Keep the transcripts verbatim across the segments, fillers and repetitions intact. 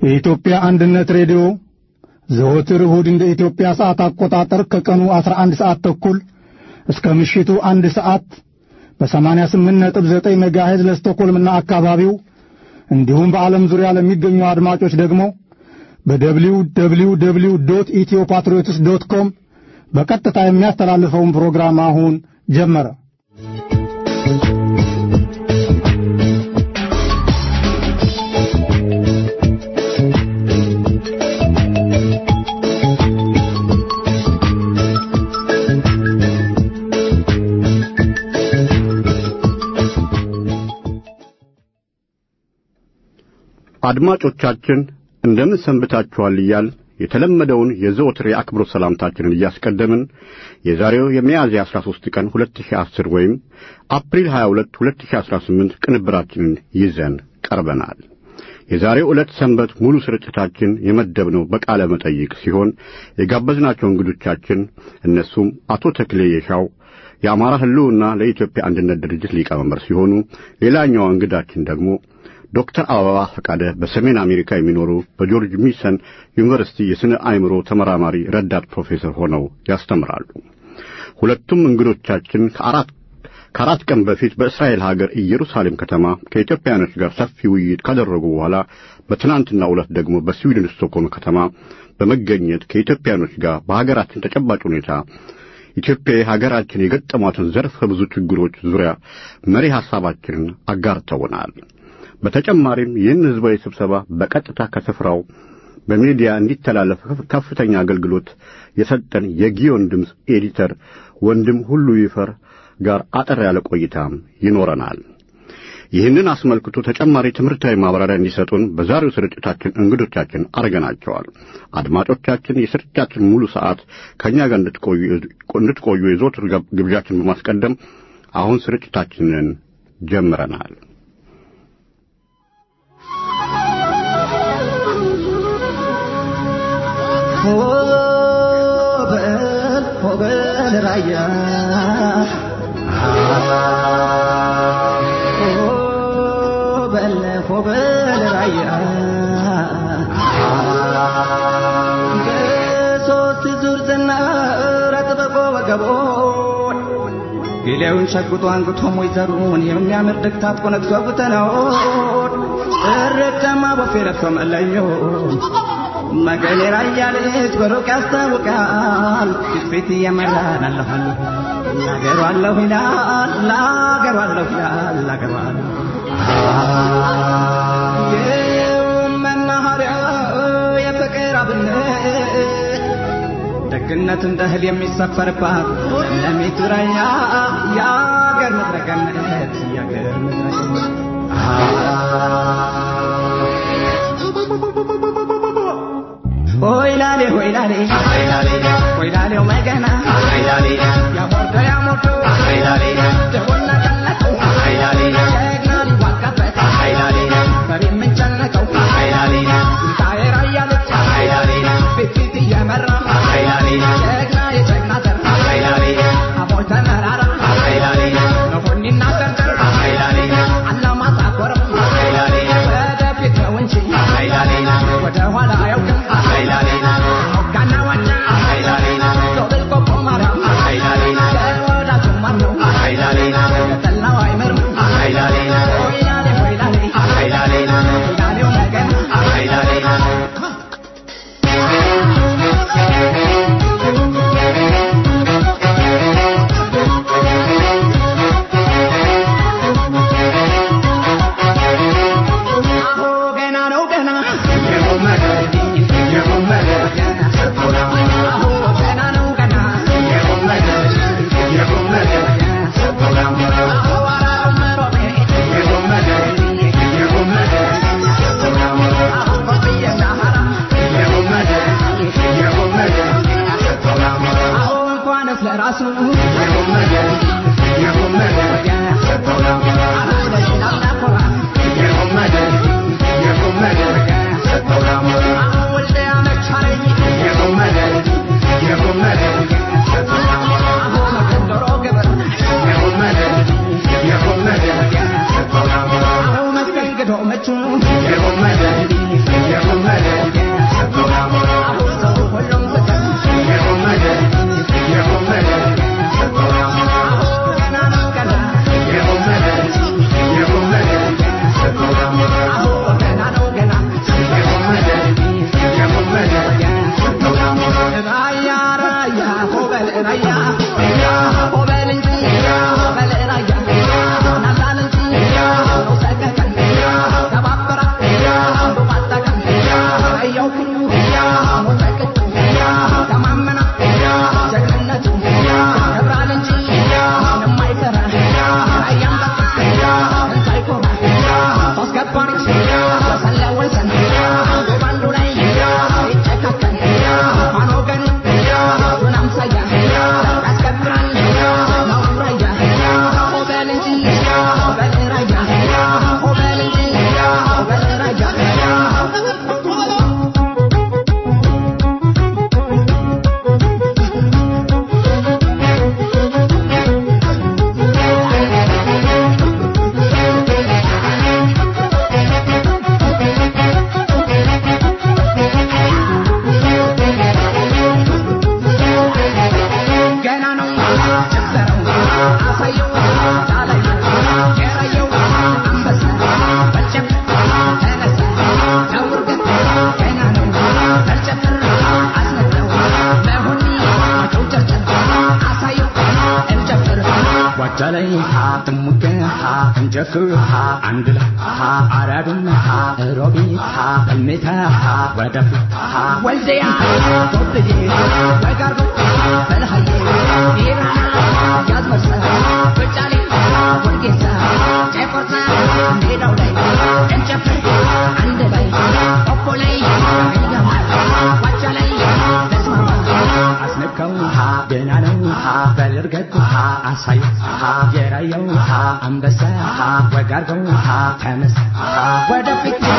የኢትዮጵያ አንድነት ሬዲዮ ዘወትር እሁድ እንደ ኢትዮጵያ ሰዓት አቆጣጠር ከቀኑ አስራ አንድ ሰዓት ተኩል እስከ ምሽቱ አንድ ሰዓት በ88 ነጥብ ዘጠኝ ሜጋሄርዝ ለስቶኮልምና አካባቢው እንዲሁም በዓለም ዙሪያ ለሚገኙ አድማጮች ደግሞ በደብሊው ደብሊው ደብሊው ዶት ኢትዮፓትሪዮትስ ዶት ኮም በቀጥታ የሚያስተላልፈውን ፕሮግራም አሁን ጀመረ። አድማጮቻችን እንደምን ሰንብታችኋል እያል የተለመደውን የዘወትር የአክብሮት ሰላምታችንን እያስቀደምን የዛሬው የሚያዝያ አስራ ሦስት ቀን ሁለት ሺህ አስር ወይም አፕሪል ሃያ ሁለት ሁለት ሺህ አስራ ስምንት ቅንብራችንን ይዘን ቀርበናል። የዛሬው ዕለት ሰንበት ሙሉ ስርጭታችን የመደብነው በቃለ መጠይቅ ሲሆን የጋበዝናቸው እንግዶቻችን እነሱም አቶ ተክሌ የሻው የአማራ ህልውና ለኢትዮጵያ አንድነት ድርጅት ሊቀመንበር ሲሆኑ ሌላኛው እንግዳችን ደግሞ ዶክተር አበባ ፈቃደ በሰሜን አሜሪካ የሚኖሩ በጆርጅ ሚሰን ዩኒቨርሲቲ የስነ አእምሮ ተመራማሪ ረዳት ፕሮፌሰር ሆነው ያስተምራሉ። ሁለቱም እንግዶቻችን ከአራት ከአራት ቀን በፊት በእስራኤል ሀገር ኢየሩሳሌም ከተማ ከኢትዮጵያኖች ጋር ሰፊ ውይይት ካደረጉ በኋላ በትናንትናው ዕለት ደግሞ በስዊድን ስቶክሆልም ከተማ በመገኘት ከኢትዮጵያኖች ጋር በሀገራችን ተጨባጭ ሁኔታ ኢትዮጵያ ሀገራችን የገጠሟትን ዘርፈ ብዙ ችግሮች ዙሪያ መሪ ሐሳባችንን አጋርተውናል። በተጨማሪም ይህን ህዝባዊ ስብሰባ በቀጥታ ከስፍራው በሚዲያ እንዲተላለፍ ከፍተኛ አገልግሎት የሰጠን የጊዮን ድምፅ ኤዲተር ወንድም ሁሉ ይፈር ጋር አጠር ያለ ቆይታም ይኖረናል። ይህንን አስመልክቶ ተጨማሪ ትምህርታዊ ማብራሪያ እንዲሰጡን በዛሬው ስርጭታችን እንግዶቻችን አርገናቸዋል። አድማጮቻችን የስርጭታችን ሙሉ ሰዓት ከኛ ጋር እንድትቆዩ እንድትቆዩ የዘወትር ግብዣችን በማስቀደም አሁን ስርጭታችንን ጀምረናል። ሆበል ሆበል ራያ ሆበል ሆበል ራያ በሶስት ዙር ዝናር አጥብቆ ወገቦን ጌሌውን ሸጉጦ አንግቶ ሞይዘሩን የሚያምር ድግታት ቆነግሶ ጉተነውን እረተማ ቦፌ ለብሶ መለዮ መገሌ ራያ ልጅ በሩቅ ያስታውቃል ፊት የመራን አለሁን ላገሩ አለሁ ይላል ላገሩ አለሁ ይላል ላገሩ አለሁ የመናኸሪያ የፍቅር አብነት ደግነት እንደ እህል የሚሰፈርባት ለሚቱ ራያ የአገር ምድረ ገነት የአገር ምድረ ገነት ሆይላሌ ሆይላሌ ሆይላሌ ሆይላሌው መገና ሆይላሌ ያሞርዶ ያሞርዶ ሆይላሌ ደወና ቀለቀው ሆይላሌ ጀግና ሊዋጋበት ሆይላሌ በሬ ምንጨነቀው ሆይላሌ ታየራ ያለች ሆይላሌ ፊት እየመራ ሆይላሌ ጀግና የጀግና ዘር ሆይላሌ አሞር ተመራራ ሆይላሌ ነሆኒና ዘርዘር ሆይላሌ አላማጣ ኮረም ሆይላሌ ወደፊት ነው እንጂ ሆይላሌ ወደ ኋላ አያውቅም ሆይላሌና ሞጋና ዋና ሆይላሌና ዶብል ኮኮ ማርያም ሆይላሌና ወዳጁ ማነው ሆይላሌና ከተላው አይመርም ሆይላሌና ሆይላሌ ሆይላሌ ሆይላሌና ሆይላሌው ነገር ሆይላሌና You're Aleha, Tumukeha, Jakuha, Andla, Araduna, Robita, Almita, Wadafuha, Wazia, Topidi, Wagago, Belhaye, Ira, Yazmasa, Pachali, Wangisa, Jeffersa, Nidaway, and Jeffrey, Andalay, Opolay, Wachalay, Desmama, Asnakauha, Benanauha, Belergatuha, Asayha, Yerayauha, Ambasaha, Wagargauha, Tamasha, Wadafika,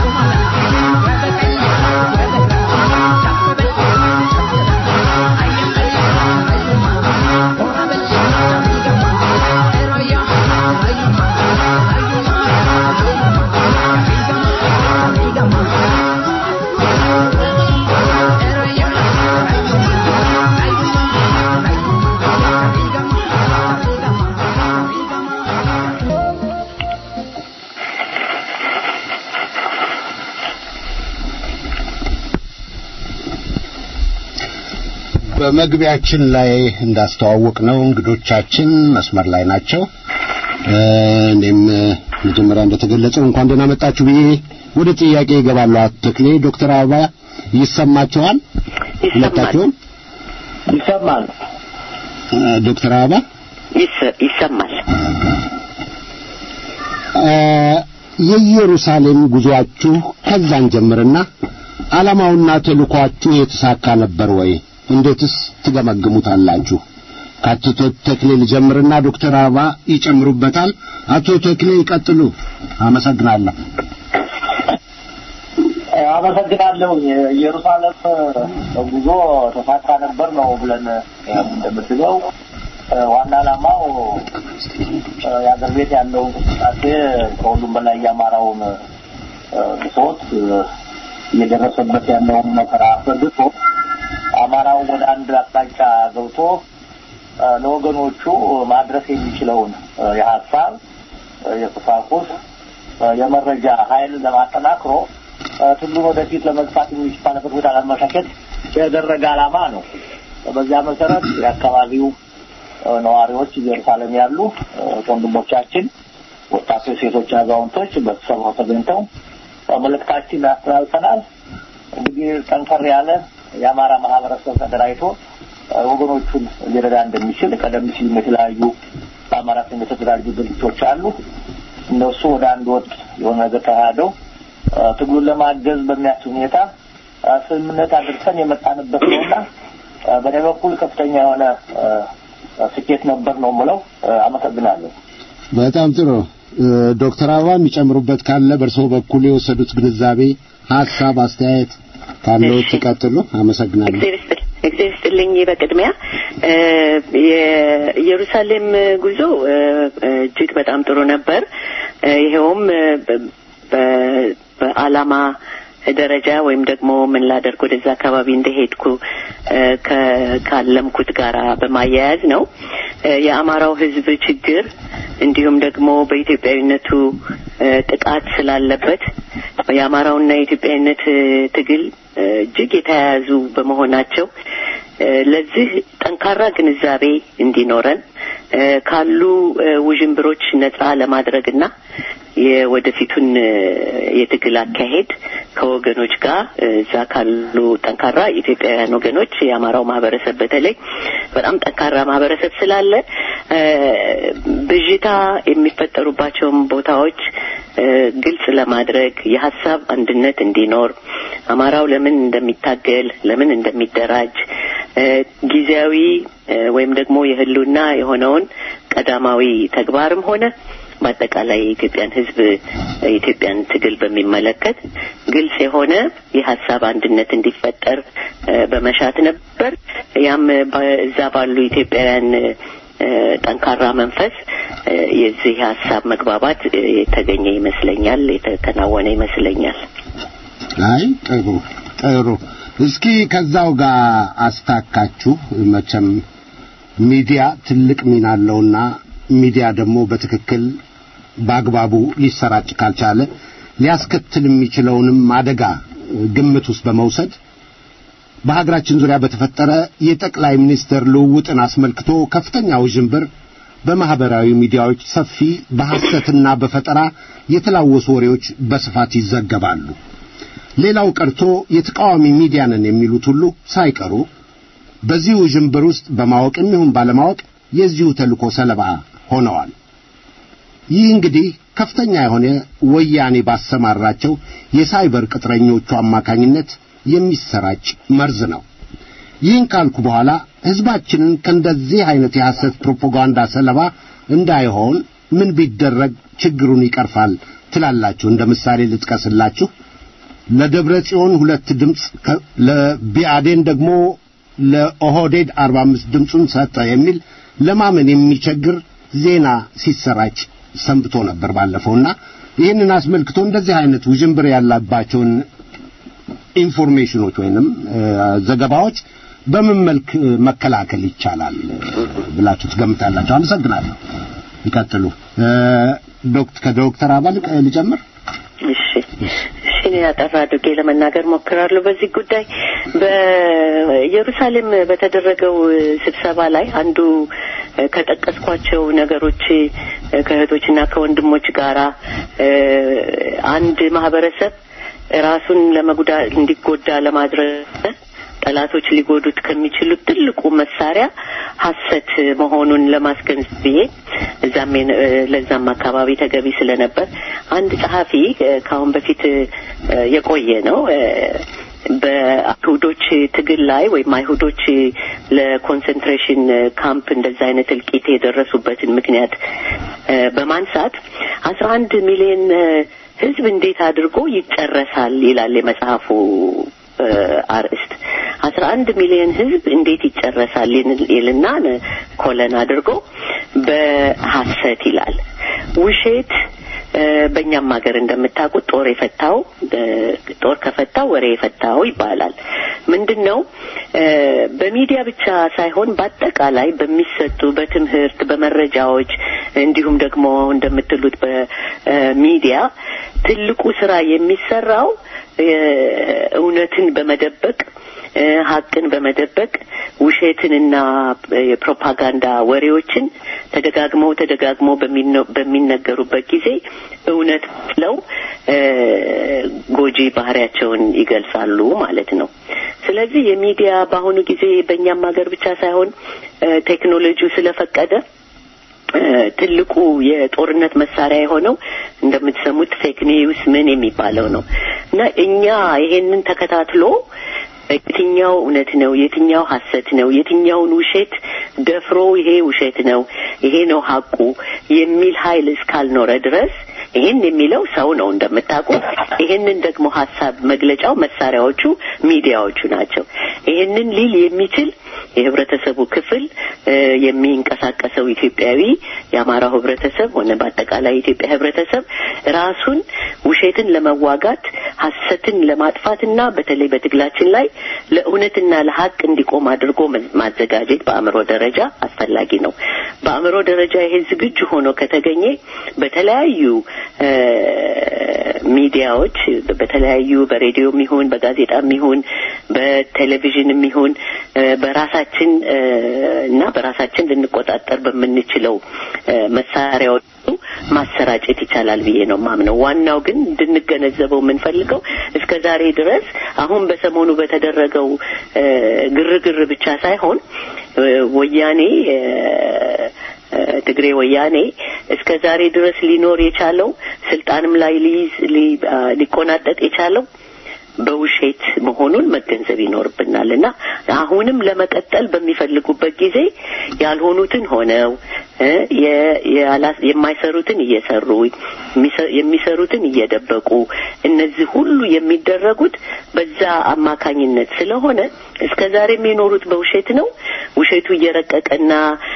በመግቢያችን ላይ እንዳስተዋወቅ ነው እንግዶቻችን መስመር ላይ ናቸው እኔም መጀመሪያ እንደተገለጸው እንኳን ደህና መጣችሁ ብዬ ወደ ጥያቄ ይገባሉ አትክሌ ዶክተር አበባ ይሰማቸዋል ሁለታችሁም ይሰማል ዶክተር አበባ ይሰማል የኢየሩሳሌም ጉዟችሁ ከዛን ጀምርና ዓላማውና ተልኳችሁ የተሳካ ነበር ወይ እንዴትስ ትገመግሙታላችሁ ከአቶ ተክሌ ጀምርና ዶክተር አበባ ይጨምሩበታል አቶ ተክሌ ይቀጥሉ አመሰግናለሁ አመሰግናለሁ ኢየሩሳሌም ጉዞ ተሳካ ነበር ነው ብለን እንደምትለው ዋና ዓላማው የአገር ቤት ያለው እንቅስቃሴ ከሁሉም በላይ ያማራውን ብሶት እየደረሰበት ያለውን መከራ አስረድቶ አማራው ወደ አንድ አቅጣጫ ገብቶ ለወገኖቹ ማድረስ የሚችለውን የሐሳብ የቁሳቁስ የመረጃ ኃይል ለማጠናክሮ ትሉን ወደፊት ለመግፋት የሚቻልበት ቦታ ለማሻሻል ያደረገ ዓላማ ነው በዚያ መሰረት የአካባቢው ነዋሪዎች ኢየሩሳሌም ያሉ ወንድሞቻችን ወጣቶች ሴቶች አዛውንቶች በተሰባው ተገኝተው መልእክታችንን አስተላልፈናል እንግዲህ ጠንከር ያለ የአማራ ማህበረሰብ ተደራጅቶ ወገኖቹን ሊረዳ እንደሚችል ቀደም ሲል የተለያዩ በአማራ ስም የተደራጁ ድርጅቶች አሉ እነሱ ወደ አንድ ወጥ የሆነ ነገር ተያደው ትግሉን ለማገዝ በሚያስችል ሁኔታ ስምምነት አድርሰን የመጣንበት ነውና በኔ በኩል ከፍተኛ የሆነ ስኬት ነበር ነው የምለው አመሰግናለሁ በጣም ጥሩ ዶክተር አበባ የሚጨምሩበት ካለ በርሶ በኩል የወሰዱት ግንዛቤ ሐሳብ አስተያየት ካለው ተቀጥሉ አመሰግናለሁ እግዚአብሔር በቅድሚያ የኢየሩሳሌም ጉዞ እጅግ በጣም ጥሩ ነበር ይሄውም በአላማ ደረጃ ወይም ደግሞ ምን ላደርግ ወደዛ አካባቢ እንደሄድኩ ከካለምኩት ጋራ በማያያዝ ነው የአማራው ህዝብ ችግር እንዲሁም ደግሞ በኢትዮጵያዊነቱ ጥቃት ስላለበት የአማራውና የኢትዮጵያዊነት ትግል እጅግ የተያያዙ በመሆናቸው ለዚህ ጠንካራ ግንዛቤ እንዲኖረን ካሉ ውዥንብሮች ነፃ ለማድረግና የወደፊቱን የትግል አካሄድ ከወገኖች ጋር እዛ ካሉ ጠንካራ ኢትዮጵያውያን ወገኖች የአማራው ማህበረሰብ በተለይ በጣም ጠንካራ ማህበረሰብ ስላለ ብዥታ የሚፈጠሩባቸው ቦታዎች ግልጽ ለማድረግ የሐሳብ አንድነት እንዲኖር አማራው ለምን እንደሚታገል ለምን እንደሚደራጅ ጊዜያዊ ወይም ደግሞ የህልውና የሆነውን ቀዳማዊ ተግባርም ሆነ በአጠቃላይ የኢትዮጵያን ህዝብ የኢትዮጵያን ትግል በሚመለከት ግልጽ የሆነ የሐሳብ አንድነት እንዲፈጠር በመሻት ነበር ያም በዛ ባሉ ኢትዮጵያውያን ጠንካራ መንፈስ የዚህ ሐሳብ መግባባት የተገኘ ይመስለኛል የተከናወነ ይመስለኛል አይ ጥሩ ጥሩ እስኪ ከዛው ጋር አስታካችሁ መቼም ሚዲያ ትልቅ ሚና አለውና ሚዲያ ደግሞ በትክክል በአግባቡ ሊሰራጭ ካልቻለ ሊያስከትል የሚችለውንም አደጋ ግምት ውስጥ በመውሰድ በሀገራችን ዙሪያ በተፈጠረ የጠቅላይ ሚኒስትር ልውውጥን አስመልክቶ ከፍተኛ ውዥንብር በማህበራዊ ሚዲያዎች ሰፊ በሐሰትና በፈጠራ የተላወሱ ወሬዎች በስፋት ይዘገባሉ። ሌላው ቀርቶ የተቃዋሚ ሚዲያንን የሚሉት ሁሉ ሳይቀሩ በዚሁ ጅምብር ውስጥ በማወቅም ይሁን ባለማወቅ የዚሁ ተልእኮ ሰለባ ሆነዋል። ይህ እንግዲህ ከፍተኛ የሆነ ወያኔ ባሰማራቸው የሳይበር ቅጥረኞቹ አማካኝነት የሚሰራጭ መርዝ ነው። ይህን ካልኩ በኋላ ህዝባችንን ከእንደዚህ አይነት የሐሰት ፕሮፓጋንዳ ሰለባ እንዳይሆን ምን ቢደረግ ችግሩን ይቀርፋል ትላላችሁ? እንደ ምሳሌ ልጥቀስላችሁ። ለደብረ ጽዮን ሁለት ድምጽ ለቢአዴን ደግሞ ለኦህዴድ አርባ አምስት ድምጹን ሰጠ የሚል ለማመን የሚቸግር ዜና ሲሰራጭ ሰንብቶ ነበር ባለፈውና ይህንን አስመልክቶ እንደዚህ አይነት ውዥንብር ያላባቸውን ኢንፎርሜሽኖች ወይንም ዘገባዎች በምን መልክ መከላከል ይቻላል ብላችሁ ትገምታላችሁ? አመሰግናለሁ። ይቀጥሉ። ዶክተር ከዶክተር አባል ልጀምር። እሺ እሺ ያጠራ አድርጌ ለመናገር ሞክራለሁ። በዚህ ጉዳይ በኢየሩሳሌም በተደረገው ስብሰባ ላይ አንዱ ከጠቀስኳቸው ነገሮች ከእህቶችና ከወንድሞች ጋራ አንድ ማህበረሰብ ራሱን ለመጉዳት እንዲጎዳ ለማድረግ ጠላቶች ሊጎዱት ከሚችሉት ትልቁ መሳሪያ ሐሰት መሆኑን ለማስገንዘብ እዛም ለዛም አካባቢ ተገቢ ስለነበር አንድ ጸሐፊ ካሁን በፊት የቆየ ነው በአይሁዶች ትግል ላይ ወይ አይሁዶች ለኮንሰንትሬሽን ካምፕ እንደዛ አይነት እልቂት የደረሱበትን ምክንያት በማንሳት አስራ አንድ ሚሊዮን ህዝብ እንዴት አድርጎ ይጨረሳል ይላል የመጽሐፉ አርዕስት። አስራ አንድ ሚሊዮን ህዝብ እንዴት ይጨረሳል ይልና ኮለን አድርጎ በሐሰት ይላል። ውሸት በእኛም ሀገር እንደምታውቁት ጦር የፈታው ጦር ከፈታው ወሬ የፈታው ይባላል። ምንድነው በሚዲያ ብቻ ሳይሆን በአጠቃላይ በሚሰጡ በትምህርት በመረጃዎች እንዲሁም ደግሞ እንደምትሉት በሚዲያ ትልቁ ስራ የሚሰራው እውነትን በመደበቅ ሀቅን በመደበቅ ውሸትንና የፕሮፓጋንዳ ወሬዎችን ተደጋግመው ተደጋግመው በሚነገሩበት ጊዜ እውነት ነው ጎጂ ባህሪያቸውን ይገልጻሉ ማለት ነው። ስለዚህ የሚዲያ በአሁኑ ጊዜ በእኛም ሀገር ብቻ ሳይሆን ቴክኖሎጂው ስለፈቀደ ትልቁ የጦርነት መሳሪያ የሆነው እንደምትሰሙት ፌክ ኒውስ ምን የሚባለው ነው እና እኛ ይሄንን ተከታትሎ የትኛው እውነት ነው የትኛው ሐሰት ነው የትኛውን ውሸት ደፍሮ ይሄ ውሸት ነው ይሄ ነው ሐቁ የሚል ኃይል እስካልኖረ ድረስ ይሄን የሚለው ሰው ነው እንደምታውቁት። ይሄንን ደግሞ ሐሳብ መግለጫው መሳሪያዎቹ ሚዲያዎቹ ናቸው። ይሄንን ሊል የሚችል የህብረተሰቡ ክፍል የሚንቀሳቀሰው ኢትዮጵያዊ የአማራው ህብረተሰብ ሆነ በአጠቃላይ ኢትዮጵያ ህብረተሰብ ራሱን ውሸትን ለመዋጋት ሐሰትን ለማጥፋትና በተለይ በትግላችን ላይ ለእውነትና ለሐቅ እንዲቆም አድርጎ ማዘጋጀት በአእምሮ ደረጃ አስፈላጊ ነው። በአእምሮ ደረጃ ይሄ ዝግጁ ሆኖ ከተገኘ በተለያዩ ሚዲያዎች በተለያዩ በሬዲዮም ይሁን በጋዜጣም ይሁን በቴሌቪዥንም ይሁን በራሳችን እና በራሳችን ልንቆጣጠር በምንችለው መሳሪያዎች ማሰራጨት ይቻላል ብዬ ነው ማምነው። ዋናው ግን እንድንገነዘበው የምንፈልገው እስከዛሬ ድረስ አሁን በሰሞኑ በተደረገው ግርግር ብቻ ሳይሆን ወያኔ ትግሬ ወያኔ እስከዛሬ ድረስ ሊኖር የቻለው ስልጣንም ላይ ሊይዝ ሊቆናጠጥ የቻለው በውሸት መሆኑን መገንዘብ ይኖርብናልና አሁንም ለመቀጠል በሚፈልጉበት ጊዜ ያልሆኑትን ሆነው የማይሰሩትን እየሰሩ የሚሰሩትን እየደበቁ እነዚህ ሁሉ የሚደረጉት በዛ አማካኝነት ስለሆነ እስከዛሬ የሚኖሩት በውሸት ነው። ውሸቱ እየረቀቀና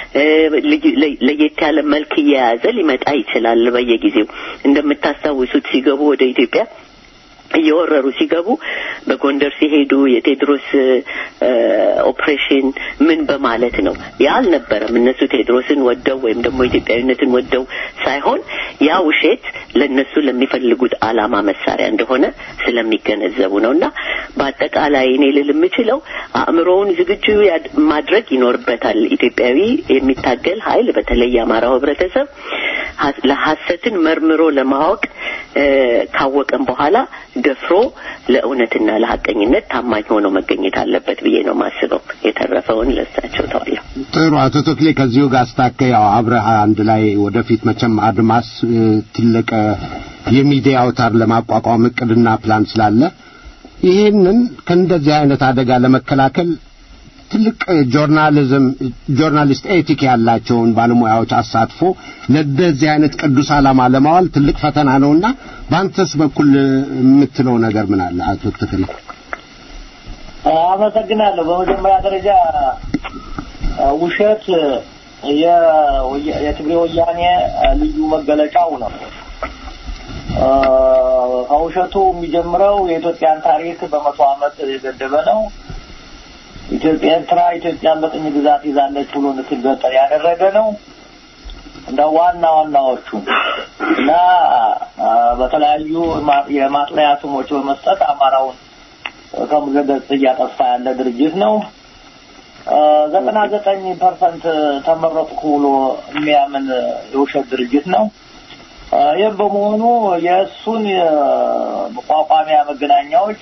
ለየት ያለ መልክ እየያዘ ሊመጣ ይችላል። በየጊዜው እንደምታስታውሱት ሲገቡ ወደ ኢትዮጵያ እየወረሩ ሲገቡ በጎንደር ሲሄዱ የቴድሮስ ኦፕሬሽን ምን በማለት ነው ያልነበረም እነሱ ቴድሮስን ወደው ወይም ደግሞ ኢትዮጵያዊነትን ወደው ሳይሆን ያ ውሸት ለነሱ ለሚፈልጉት ዓላማ መሳሪያ እንደሆነ ስለሚገነዘቡ ነውና በአጠቃላይ እኔ ልል የምችለው አእምሮውን ዝግጁ ማድረግ ይኖርበታል ኢትዮጵያዊ የሚታገል ኃይል በተለይ የአማራው ህብረተሰብ ለሐሰትን መርምሮ ለማወቅ ካወቀን በኋላ ደፍሮ ለእውነትና ለሐቀኝነት ታማኝ ሆኖ መገኘት አለበት ብዬ ነው ማስበው የተረፈውን ለሳቸው ተዋለሁ ጥሩ አቶ ተክሌ ከዚሁ ጋር አስተካከያው አብረሃ አንድ ላይ ወደፊት መቼም አድማስ ትልቅ የሚዲያ አውታር ለማቋቋም እቅድና ፕላን ስላለ ይሄንን ከእንደዚህ አይነት አደጋ ለመከላከል ትልቅ ጆርናሊዝም ጆርናሊስት ኤቲክ ያላቸውን ባለሙያዎች አሳትፎ ለደዚህ አይነት ቅዱስ ዓላማ ለማዋል ትልቅ ፈተና ነውና ባንተስ በኩል የምትለው ነገር ምን አለ አቶ ተክሌ? አመሰግናለሁ። በመጀመሪያ ደረጃ ውሸት የትግሬ ወያኔ ልዩ መገለጫው ነው። አውሸቱ የሚጀምረው የኢትዮጵያን ታሪክ በመቶ ዓመት የገደበ ነው። ኢትዮጵያ ኤርትራ ኢትዮጵያን በቅኝ ግዛት ይዛለች ብሎ እንድትገጠር ያደረገ ነው። እንደ ዋና ዋናዎቹ እና በተለያዩ የማጥሪያ ስሞች በመስጠት አማራውን ከምዘገጽ እያጠፋ ያለ ድርጅት ነው። ዘጠና ዘጠኝ ፐርሰንት ተመረጥኩ ብሎ የሚያምን የውሸት ድርጅት ነው። ይህ በመሆኑ የእሱን መቋቋሚያ መገናኛዎች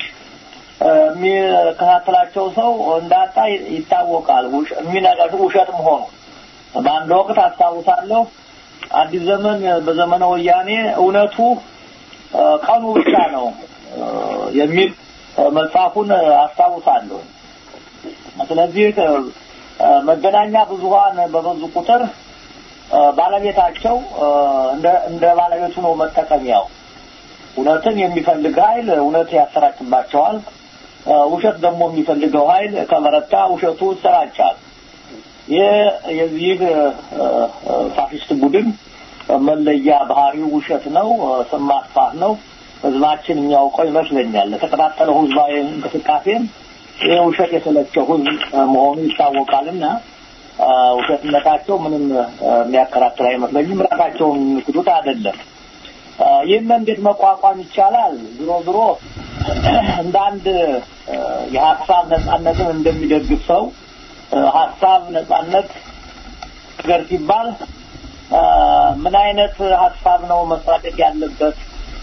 የሚከታተላቸው ሰው እንዳጣ ይታወቃል። የሚነገረው ውሸት መሆኑ በአንድ ወቅት አስታውሳለሁ አዲስ ዘመን በዘመነ ወያኔ እውነቱ ቀኑ ብቻ ነው የሚል መጽሐፉን አስታውሳለሁ። ስለዚህ መገናኛ ብዙሃን በበዙ ቁጥር ባለቤታቸው እንደ እንደ ባለቤቱ ነው መጠቀሚያው። እውነትን የሚፈልግ ኃይል እውነት ያሰራጭባቸዋል። ውሸት ደግሞ የሚፈልገው ኃይል ከመረታ ውሸቱ ይሰራጫል። የዚህ ፋሽስት ቡድን መለያ ባህሪው ውሸት ነው፣ ስም ማጥፋት ነው። ህዝባችን የሚያውቀው ይመስለኛል። ለተከታተለው ህዝባዊ እንቅስቃሴም ይሄ ውሸት የተለቸው ህዝብ መሆኑ ይታወቃልና ውሸትነታቸው ምንም የሚያከራክር አይመስለኝም። ራሳቸውን የሚክዱት አይደለም። ይህን እንዴት መቋቋም ይቻላል? ዝሮ ዝሮ እንደ አንድ የሀሳብ ነጻነትን እንደሚደግፍ ሰው ሀሳብ ነጻነት ነገር ሲባል ምን አይነት ሀሳብ ነው መሰራት ያለበት?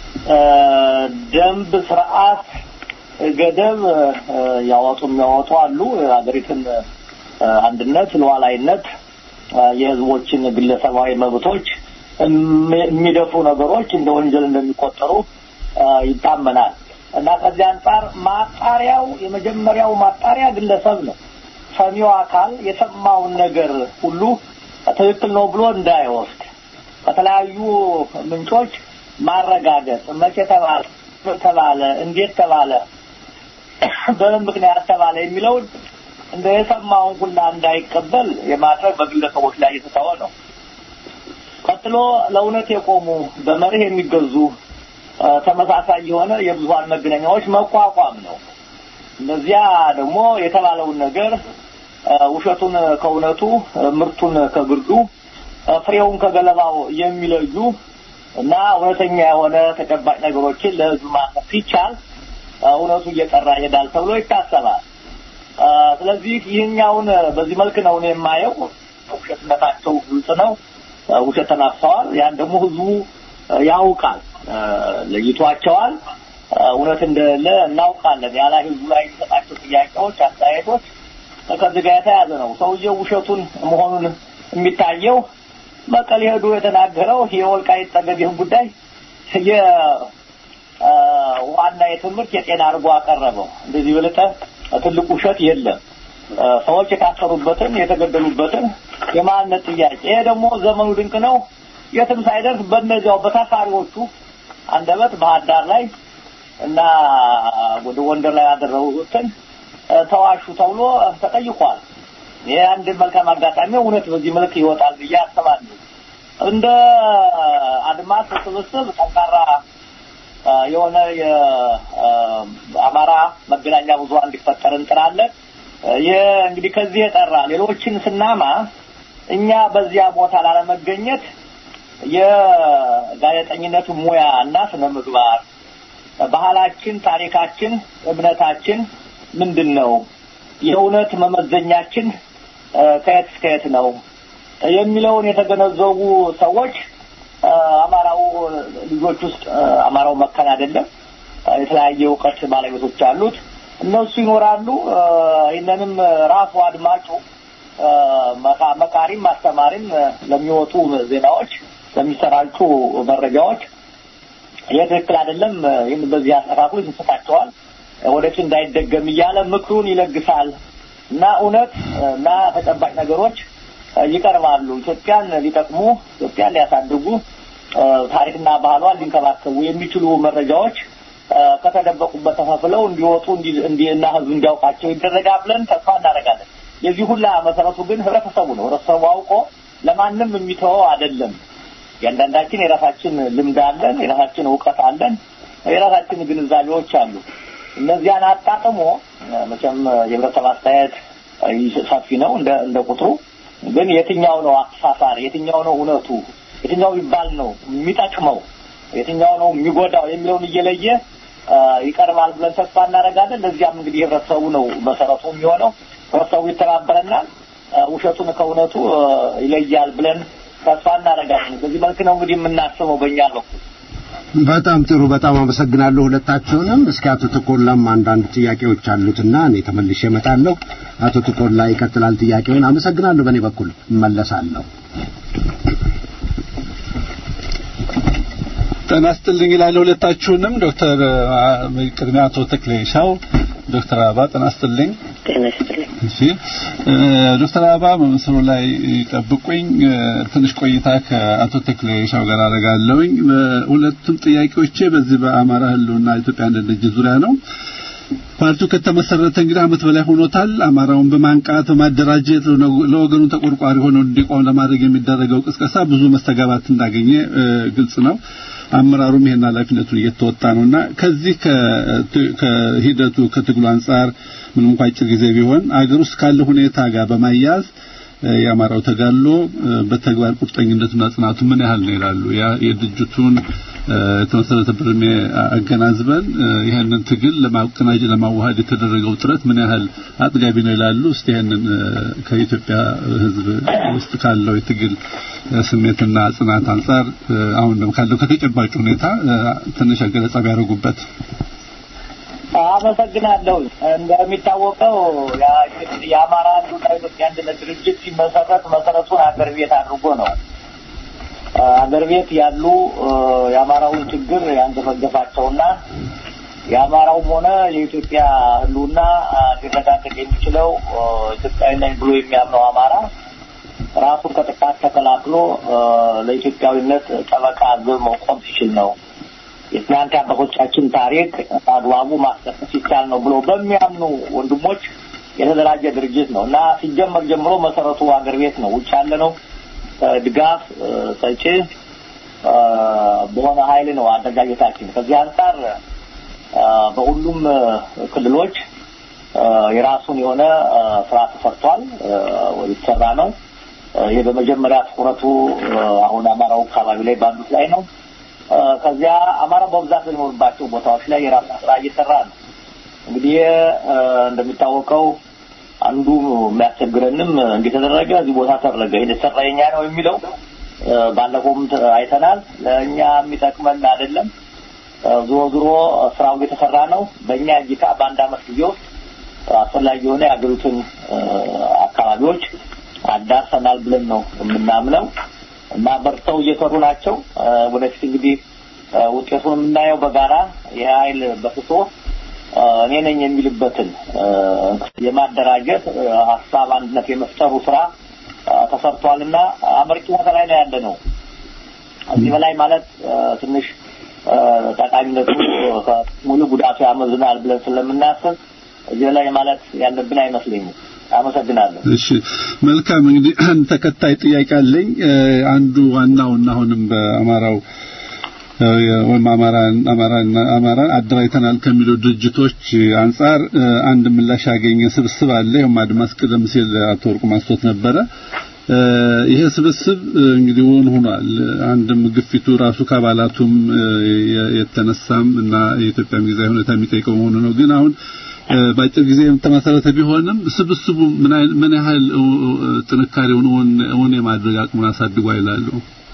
ደንብ፣ ስርዓት፣ ገደብ ያወጡ የሚያወጡ አሉ። ሀገሪቱን አንድነት፣ ሉዓላዊነት፣ የህዝቦችን ግለሰባዊ መብቶች የሚደፉ ነገሮች እንደ ወንጀል እንደሚቆጠሩ ይታመናል እና ከዚህ አንፃር ማጣሪያው የመጀመሪያው ማጣሪያ ግለሰብ ነው። ሰሚው አካል የሰማውን ነገር ሁሉ ትክክል ነው ብሎ እንዳይወስድ ከተለያዩ ምንጮች ማረጋገጥ፣ መቼ ተባለ፣ ተባለ፣ እንዴት ተባለ፣ በምን ምክንያት ተባለ የሚለው እንደ የሰማውን ሁሉ እንዳይቀበል የማድረግ በግለሰቦች ላይ የተተወ ነው። ቀጥሎ ለእውነት የቆሙ በመርህ የሚገዙ ተመሳሳይ የሆነ የብዙሃን መገናኛዎች መቋቋም ነው። እነዚያ ደግሞ የተባለውን ነገር ውሸቱን ከእውነቱ፣ ምርቱን ከግርዱ፣ ፍሬውን ከገለባው የሚለዩ እና እውነተኛ የሆነ ተጨባጭ ነገሮችን ለህዝብ ማቅረብ ሲቻል እውነቱ እየቀራ ይሄዳል ተብሎ ይታሰባል። ስለዚህ ይህኛውን በዚህ መልክ ነው እኔ የማየው። ውሸትነታቸው ግልጽ ነው። ውሸት ተናፍሰዋል። ያን ደግሞ ህዝቡ ያውቃል፣ ለይቷቸዋል። እውነት እንደሌለ እናውቃለን። ያላ ህዝቡ ላይ የሚሰጣቸው ጥያቄዎች፣ አስተያየቶች ከዚህ ጋር የተያዘ ነው። ሰውየው ውሸቱን መሆኑን የሚታየው መቀሌ ሄዶ የተናገረው የወልቃይት ጠገዴን ጉዳይ የዋና የትምህርት የጤና አድርጎ አቀረበው። እንደዚህ በለጠ ትልቅ ውሸት የለም። ሰዎች የታሰሩበትን የተገደሉበትን የማንነት ጥያቄ ይሄ ደግሞ ዘመኑ ድንቅ ነው። የትም ሳይደርስ በእነዚያው በታሳሪዎቹ አንደበት ባህር ዳር ላይ እና ወደ ጎንደር ላይ ያደረጉትን ተዋሹ ተብሎ ተጠይቋል። ይሄ አንድ መልካም አጋጣሚ እውነት በዚህ መልክ ይወጣል ብዬ አስባለሁ። እንደ አድማስ ስብስብ ጠንካራ የሆነ የአማራ መገናኛ ብዙሃን እንዲፈጠር እንጥራለን። የእንግዲህ ከዚህ የጠራ ሌሎችን ስናማ እኛ በዚያ ቦታ ላለመገኘት የጋዜጠኝነቱ ሙያ እና ስነ ምግባር ባህላችን፣ ታሪካችን፣ እምነታችን ምንድነው? የእውነት መመዘኛችን ከየት እስከ የት ነው የሚለውን የተገነዘቡ ሰዎች አማራው ልጆች ውስጥ አማራው መካን አይደለም፣ የተለያየ ዕውቀት ባለቤቶች አሉት። እነሱ ይኖራሉ። ይሄንንም ራሱ አድማጩ መካሪም ማስተማሪም ለሚወጡ ዜናዎች ለሚሰራጩ መረጃዎች የትክክል አይደለም ይሄን በዚህ አስተካክሉ ይሰጣቸዋል፣ ወደፊት እንዳይደገም እያለ ምክሩን ይለግሳል እና እውነት እና ተጨባጭ ነገሮች ይቀርባሉ። ኢትዮጵያን ሊጠቅሙ ኢትዮጵያን ሊያሳድጉ ታሪክና ባህሏን ሊንከባከቡ የሚችሉ መረጃዎች ከተደበቁበት ተፈፍለው እንዲወጡ እንዲና ህዝብ እንዲያውቃቸው ይደረጋል ብለን ተስፋ እናደርጋለን። የዚህ ሁላ መሰረቱ ግን ህብረተሰቡ ነው። ህብረተሰቡ አውቆ ለማንም የሚተወው አይደለም። ያንዳንዳችን የራሳችን ልምድ አለን፣ የራሳችን ዕውቀት አለን፣ የራሳችን ግንዛቤዎች አሉ። እነዚያን አጣጥሞ መቼም የህብረተሰብ አስተያየት ሰፊ ነው እንደ እንደ ቁጥሩ። ግን የትኛው ነው አሳሳሪ፣ የትኛው ነው እውነቱ፣ የትኛው ይባል ነው የሚጠቅመው፣ የትኛው ነው የሚጎዳው የሚለውን እየለየ ይቀርባል ብለን ተስፋ እናደርጋለን። ለዚያም እንግዲህ ህብረተሰቡ ነው መሰረቱ የሚሆነው። ህብረተሰቡ ይተባበረናል፣ ውሸቱን ከእውነቱ ይለያል ብለን ተስፋ እናደርጋለን። በዚህ መልክ ነው እንግዲህ የምናስበው በእኛ በኩል። በጣም ጥሩ፣ በጣም አመሰግናለሁ ሁለታችሁንም። እስኪ አቶ ተቆላም አንዳንድ ጥያቄዎች አሉትና እኔ ተመልሼ እመጣለሁ። አቶ ተቆላ ይቀጥላል ጥያቄውን። አመሰግናለሁ። በእኔ በኩል እመለሳለሁ። ተናስተልኝ ይላል ሁለታችሁንም። ዶክተር ቅድሚያ አቶ ተክሌሻው፣ ዶክተር አባ ተናስተልኝ። ተናስተልኝ። እሺ ዶክተር አባ በመስሩ ላይ ይጠብቁኝ። ትንሽ ቆይታ ከአቶ ተክሌሻው ጋር አደርጋለሁኝ። ሁለቱም ጥያቄዎቼ በዚህ በአማራ ህልውና ኢትዮጵያ አንድነት ዙሪያ ነው። ፓርቲው ከተመሰረተ እንግዲህ አመት በላይ ሆኖታል። አማራውን በማንቃት በማደራጀት ለወገኑ ተቆርቋሪ ሆኖ እንዲቆም ለማድረግ የሚደረገው ቅስቀሳ ብዙ መስተጋባት እንዳገኘ ግልጽ ነው። አመራሩም ይሄን ኃላፊነቱን እየተወጣ ነውና ከዚህ ከሂደቱ ከትግሉ አንፃር ምንም እንኳን አጭር ጊዜ ቢሆን አገር ውስጥ ካለ ሁኔታ ጋር በማያያዝ የአማራው ተጋድሎ በተግባር ቁርጠኝነቱና ጽናቱ ምን ያህል ነው ይላሉ። ያ የድርጅቱን ተመሰረተበት አገናዝበን ይሄንን ትግል ለማቀናጀት ለማዋሃድ የተደረገው ጥረት ምን ያህል አጥጋቢ ነው ይላሉ። እስቲ ይሄንን ከኢትዮጵያ ህዝብ ውስጥ ካለው የትግል ስሜትና ጽናት አንፃር አሁን ደግሞ ካለው ከተጨባጭ ሁኔታ ትንሽ ገለጻ ቢያደርጉበት። አመሰግናለሁ። እንደሚታወቀው የአማራ ኢትዮጵያ አንድነት ድርጅት ሲመሰረት መሰረቱን አገር ቤት አድርጎ ነው። አገር ቤት ያሉ የአማራውን ችግር ያንገፈገፋቸውና የአማራውም ሆነ የኢትዮጵያ ህልውና ሊረጋገጥ የሚችለው ኢትዮጵያዊ ነኝ ብሎ የሚያምነው አማራ ራሱን ከጥቃት ተከላክሎ ለኢትዮጵያዊነት ጠበቃ ዘብ መቆም ሲችል ነው። የትናንት አባቶቻችን ታሪክ አግባቡ ማስጠቀስ ይቻል ነው ብሎ በሚያምኑ ወንድሞች የተደራጀ ድርጅት ነው እና ሲጀመር ጀምሮ መሰረቱ አገር ቤት ነው። ውጭ ያለ ነው ድጋፍ ሰጪ በሆነ ኃይል ነው አደረጃጀታችን። ከዚህ አንፃር በሁሉም ክልሎች የራሱን የሆነ ስራ ተሰርቷል ወይ ተሰራ ነው። ይሄ በመጀመሪያ ትኩረቱ አሁን አማራው አካባቢ ላይ ባሉት ላይ ነው። ከዚያ አማራ በብዛት የሚኖርባቸው ቦታዎች ላይ የራሱ ስራ እየሰራ ነው። እንግዲህ እንደሚታወቀው አንዱ የሚያስቸግረንም እንደተደረገ እዚህ ቦታ ተደረገ የተሰራ የኛ ነው የሚለው ባለፈውም አይተናል። ለኛ የሚጠቅመን አይደለም። ዞሮ ዞሮ ስራው የተሰራ ነው። በእኛ እይታ በአንድ አመት ጊዜ ውስጥ አስፈላጊ የሆነ የአገሪቱን አካባቢዎች አዳርሰናል ብለን ነው የምናምነው እና በርተው እየሰሩ ናቸው። ወደፊት እንግዲህ ውጤቱን የምናየው በጋራ የኃይል በፍቶ እኔ ነኝ የሚልበትን የማደራጀት ሀሳብ አንድነት የመፍጠሩ ስራ ተሰርቷልና አመርቂ ሁኔታ ላይ ነው ያለነው። እዚህ በላይ ማለት ትንሽ ጠቃሚነቱ ሙሉ ጉዳቱ ያመዝናል ብለን ስለምናስብ እዚህ ላይ ማለት ያለብን አይመስለኝም። አመሰግናለሁ። እሺ መልካም። እንግዲህ ተከታይ ጥያቄ አለኝ። አንዱ ዋናውና አሁንም በአማራው ወይም አማራን አማራን አማራን አደራጅተናል ከሚሉ ድርጅቶች አንፃር አንድ ምላሽ ያገኘ ስብስብ አለ። ይሄም አድማስ ቀደም ሲል አቶ ወርቁ ማስቶት ነበረ። ይሄ ስብስብ እንግዲህ ሆኖ ሆኗል። አንድም ግፊቱ ራሱ ከአባላቱም የተነሳም እና የኢትዮጵያ ጊዜያዊ ሁኔታ የሚጠይቀው ሆኖ ነው። ግን አሁን ባጭር ጊዜ ተመሰረተ ቢሆንም ስብስቡ ምን ምን ያህል ጥንካሬውን ሆነ የማድረግ አቅሙን አሳድጓል ይላሉ።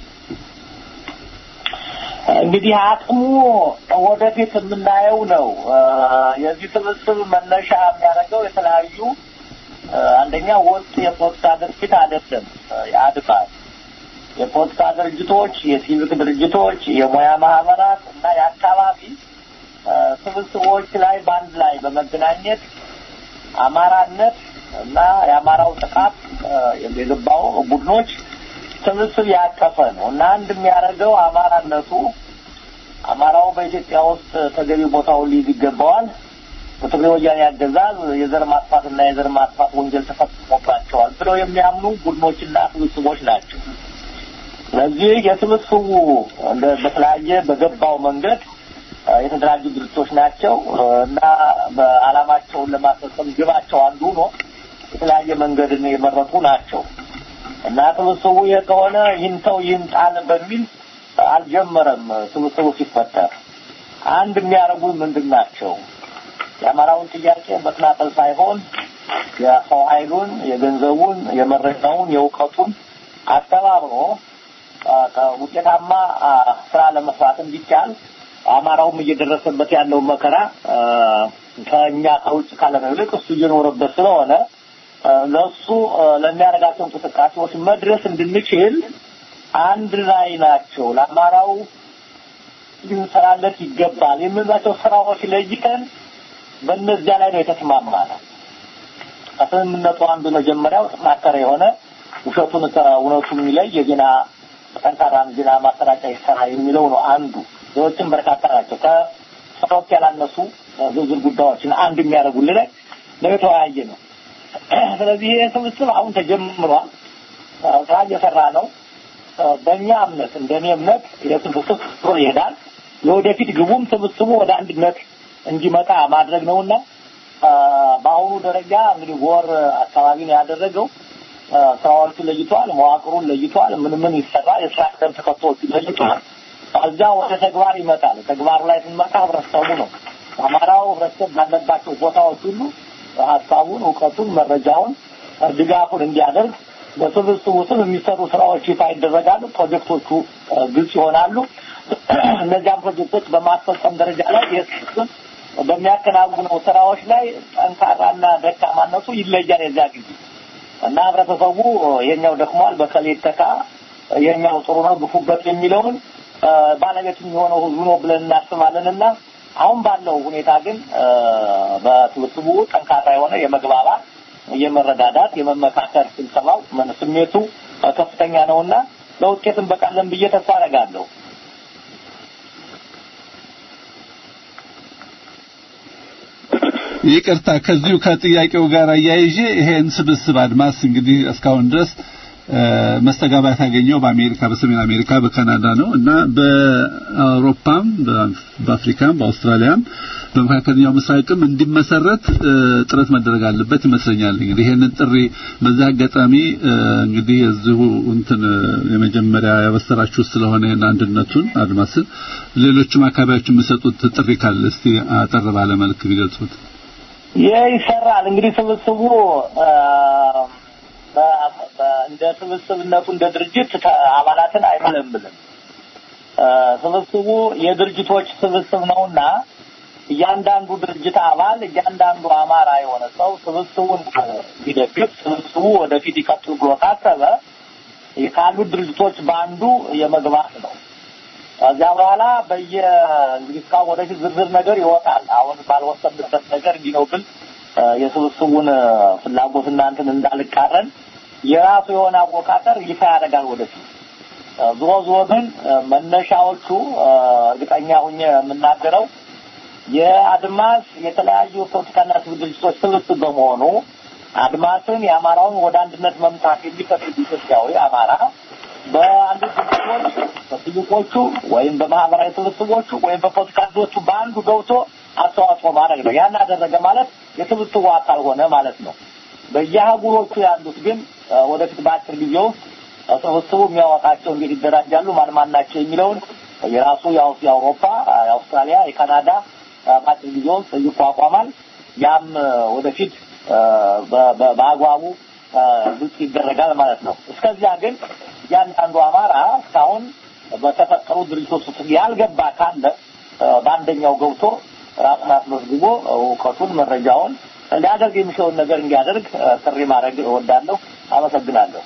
እንግዲህ አቅሙ ወደፊት የምናየው ነው። የዚህ ስብስብ መነሻ የሚያደርገው የተለያዩ አንደኛ ወጥ የፖለቲካ ድርጅት አይደለም። ያድፋል የፖለቲካ ድርጅቶች፣ የሲቪክ ድርጅቶች፣ የሙያ ማህበራት እና የአካባቢ ስብስቦች ላይ ባንድ ላይ በመገናኘት አማራነት እና የአማራው ጥቃት የገባው ቡድኖች ስብስብ ያቀፈ ነው እና አንድ የሚያደርገው አማራነቱ አማራው በኢትዮጵያ ውስጥ ተገቢ ቦታውን ሊይዝ ይገባዋል። በትግራይ ወያኔ አገዛዝ የዘር ማጥፋትና የዘር ማጥፋት ወንጀል ተፈጽሞባቸዋል ብለው የሚያምኑ ቡድኖችና ስብስቦች ናቸው። ስለዚህ የስብስቡ በተለያየ በገባው መንገድ የተደራጁ ድርጅቶች ናቸው እና በአላማቸውን ለማስፈጸም ግባቸው አንዱ ነው የተለያየ መንገድን የመረጡ ናቸው እና ስብስቡ የከሆነ ይንተው ይንጣል በሚል አልጀመረም። ስብስቡ ሲፈጠር አንድ የሚያረጉ ምንድናቸው? የአማራውን ጥያቄ በተናጠል ሳይሆን የሰው ኃይሉን፣ የገንዘቡን፣ የመረጃውን፣ የእውቀቱን አስተባብሮ ውጤታማ ስራ ለመስራት እንዲቻል አማራውም እየደረሰበት ያለው መከራ ከኛ ከውጭ ካለነው ይልቅ እሱ እየኖረበት ስለሆነ ለሱ ለሚያረጋቸው እንቅስቃሴዎች መድረስ እንድንችል አንድ ላይ ናቸው። ለአማራው ሊሰራለት ይገባል የሚሏቸው ስራዎች ለይተን በእነዚያ ላይ ነው የተስማማነው። ከስምምነቱ አንዱ መጀመሪያው ተማከረ የሆነ ውሸቱን ከእውነቱ የሚለይ የዜና ጠንካራን ዜና ማሰራጫ ይሰራ የሚለው ነው አንዱ። ሌሎችም በርካታ ናቸው። ከሶስት ያላነሱ ዝርዝር ጉዳዮችን አንድ የሚያደርጉልን ነው የተወያየ ነው። ስለዚህ ይሄ ስብስብ አሁን ተጀምሯል። ስራ እየሰራ ነው። በእኛ እምነት እንደኔ እምነት የስብስብ ጥሩ ይሄዳል። ለወደፊት ግቡም ስብስቡ ወደ አንድነት እንዲመጣ ማድረግ ነውና በአሁኑ ደረጃ እንግዲህ ወር አካባቢ ነው ያደረገው። ስራዎቹን ለይቷል፣ መዋቅሩን ለይቷል፣ ምን ምን ይሰራል፣ የስራ ቅደም ተከተሎቹን ለይቷል። ከዛ ወደ ተግባር ይመጣል። ተግባር ላይ ስንመጣ ህብረተሰቡ ነው አማራው ህብረተሰብ ባለባቸው ቦታዎች ሁሉ ሀሳቡን፣ እውቀቱን፣ መረጃውን፣ ድጋፉን እንዲያደርግ በስብስቡ ስም የሚሰሩ ስራዎች ይፋ ይደረጋሉ። ፕሮጀክቶቹ ግልጽ ይሆናሉ። እነዚያም ፕሮጀክቶች በማስፈጸም ደረጃ ላይ የስብስብ በሚያከናውነው ስራዎች ላይ ጠንካራና ደካማነቱ ይለያል የዚያ ጊዜ እና ህብረተሰቡ የኛው ደክሟል በከሌ ተካ የኛው ጥሩ ነው ግፉበት የሚለውን ባለቤት የሚሆነው ህዝቡ ነው ብለን እናስባለንና አሁን ባለው ሁኔታ ግን በስብስቡ ጠንካራ የሆነ የመግባባት የመረዳዳት የመመካከር ስብሰባው ስሜቱ ከፍተኛ ነውና ለውጤትም በቃለም ብዬ ተስፋ አደርጋለሁ። ይቅርታ ከዚሁ ከጥያቄው ጋር አያይዤ ይሄን ስብስብ አድማስ እንግዲህ እስካሁን ድረስ መስተጋባት ያገኘው በአሜሪካ በሰሜን አሜሪካ በካናዳ ነው እና በአውሮፓም በአፍሪካም በአውስትራሊያም በመካከለኛው ምስራቅም እንዲመሰረት ጥረት መደረግ አለበት ይመስለኛል። እንግዲህ ይሄንን ጥሪ በዛ አጋጣሚ እንግዲህ እዚሁ እንትን የመጀመሪያ ያበሰራችሁ ስለሆነ አንድነቱን አድማስን ሌሎችም አካባቢዎች የሚሰጡት ጥሪ ካለ እስቲ አጠር ባለ መልክ ቢገልጹት። ይሰራል እንግዲህ ስብስቡ እንደ ስብስብነቱ እንደ ድርጅት አባላትን አይመለምልም። ስብስቡ የድርጅቶች ስብስብ ነውና እያንዳንዱ ድርጅት አባል እያንዳንዱ አማራ የሆነ ሰው ስብስቡን ቢደግፍ ስብስቡ ወደፊት ይቀጥል ብሎ ካሰበ የካሉ ድርጅቶች ባንዱ የመግባት ነው። ከዚያ በኋላ በየ እንግዲህ እስካሁን ወደፊት ዝርዝር ነገር ይወጣል። አሁን ባልወሰንበት ነገር እንዲኖብል የስብስቡን ፍላጎትና እንትን እንዳልቃረን የራሱ የሆነ አወቃቀር ይፋ ያደርጋል ወደፊት። ዞሮ ዞሮ ግን መነሻዎቹ እርግጠኛ ሆኜ የምናገረው የአድማስ የተለያዩ ፖለቲካና ሲቪል ድርጅቶች ስብስብ በመሆኑ አድማስን የአማራውን ወደ አንድነት መምጣት የሚፈቅድ ኢትዮጵያዊ አማራ በአንድ ድርጅቶች በትልቆቹ ወይም በማህበራዊ ስብስቦቹ ወይም በፖድካስቶቹ በአንዱ ገብቶ አስተዋጽኦ ማድረግ ነው። ያን አደረገ ማለት የስብስቡ አካል ሆነ ማለት ነው። በየአህጉሮቹ ያሉት ግን ወደፊት በአጭር ጊዜ ውስጥ ስብስቡ የሚያወጣቸው እንግዲህ ይደራጃሉ ማን ማን ናቸው የሚለውን የራሱ የአውሮፓ፣ የአውስትራሊያ፣ የካናዳ በአጭር ጊዜ ውስጥ ይቋቋማል። ያም ወደፊት በአግባቡ ግልጽ ይደረጋል ማለት ነው። እስከዚያ ግን ያንዳንዱ አማራ እስካሁን በተፈጠሩ ድርጅቶች ውስጥ ያልገባ ካለ በአንደኛው ገብቶ ራሱን አስመዝግቦ እውቀቱን መረጃውን እንዲያደርግ የሚችለውን ነገር እንዲያደርግ ጥሪ ማድረግ እወዳለሁ። አመሰግናለሁ።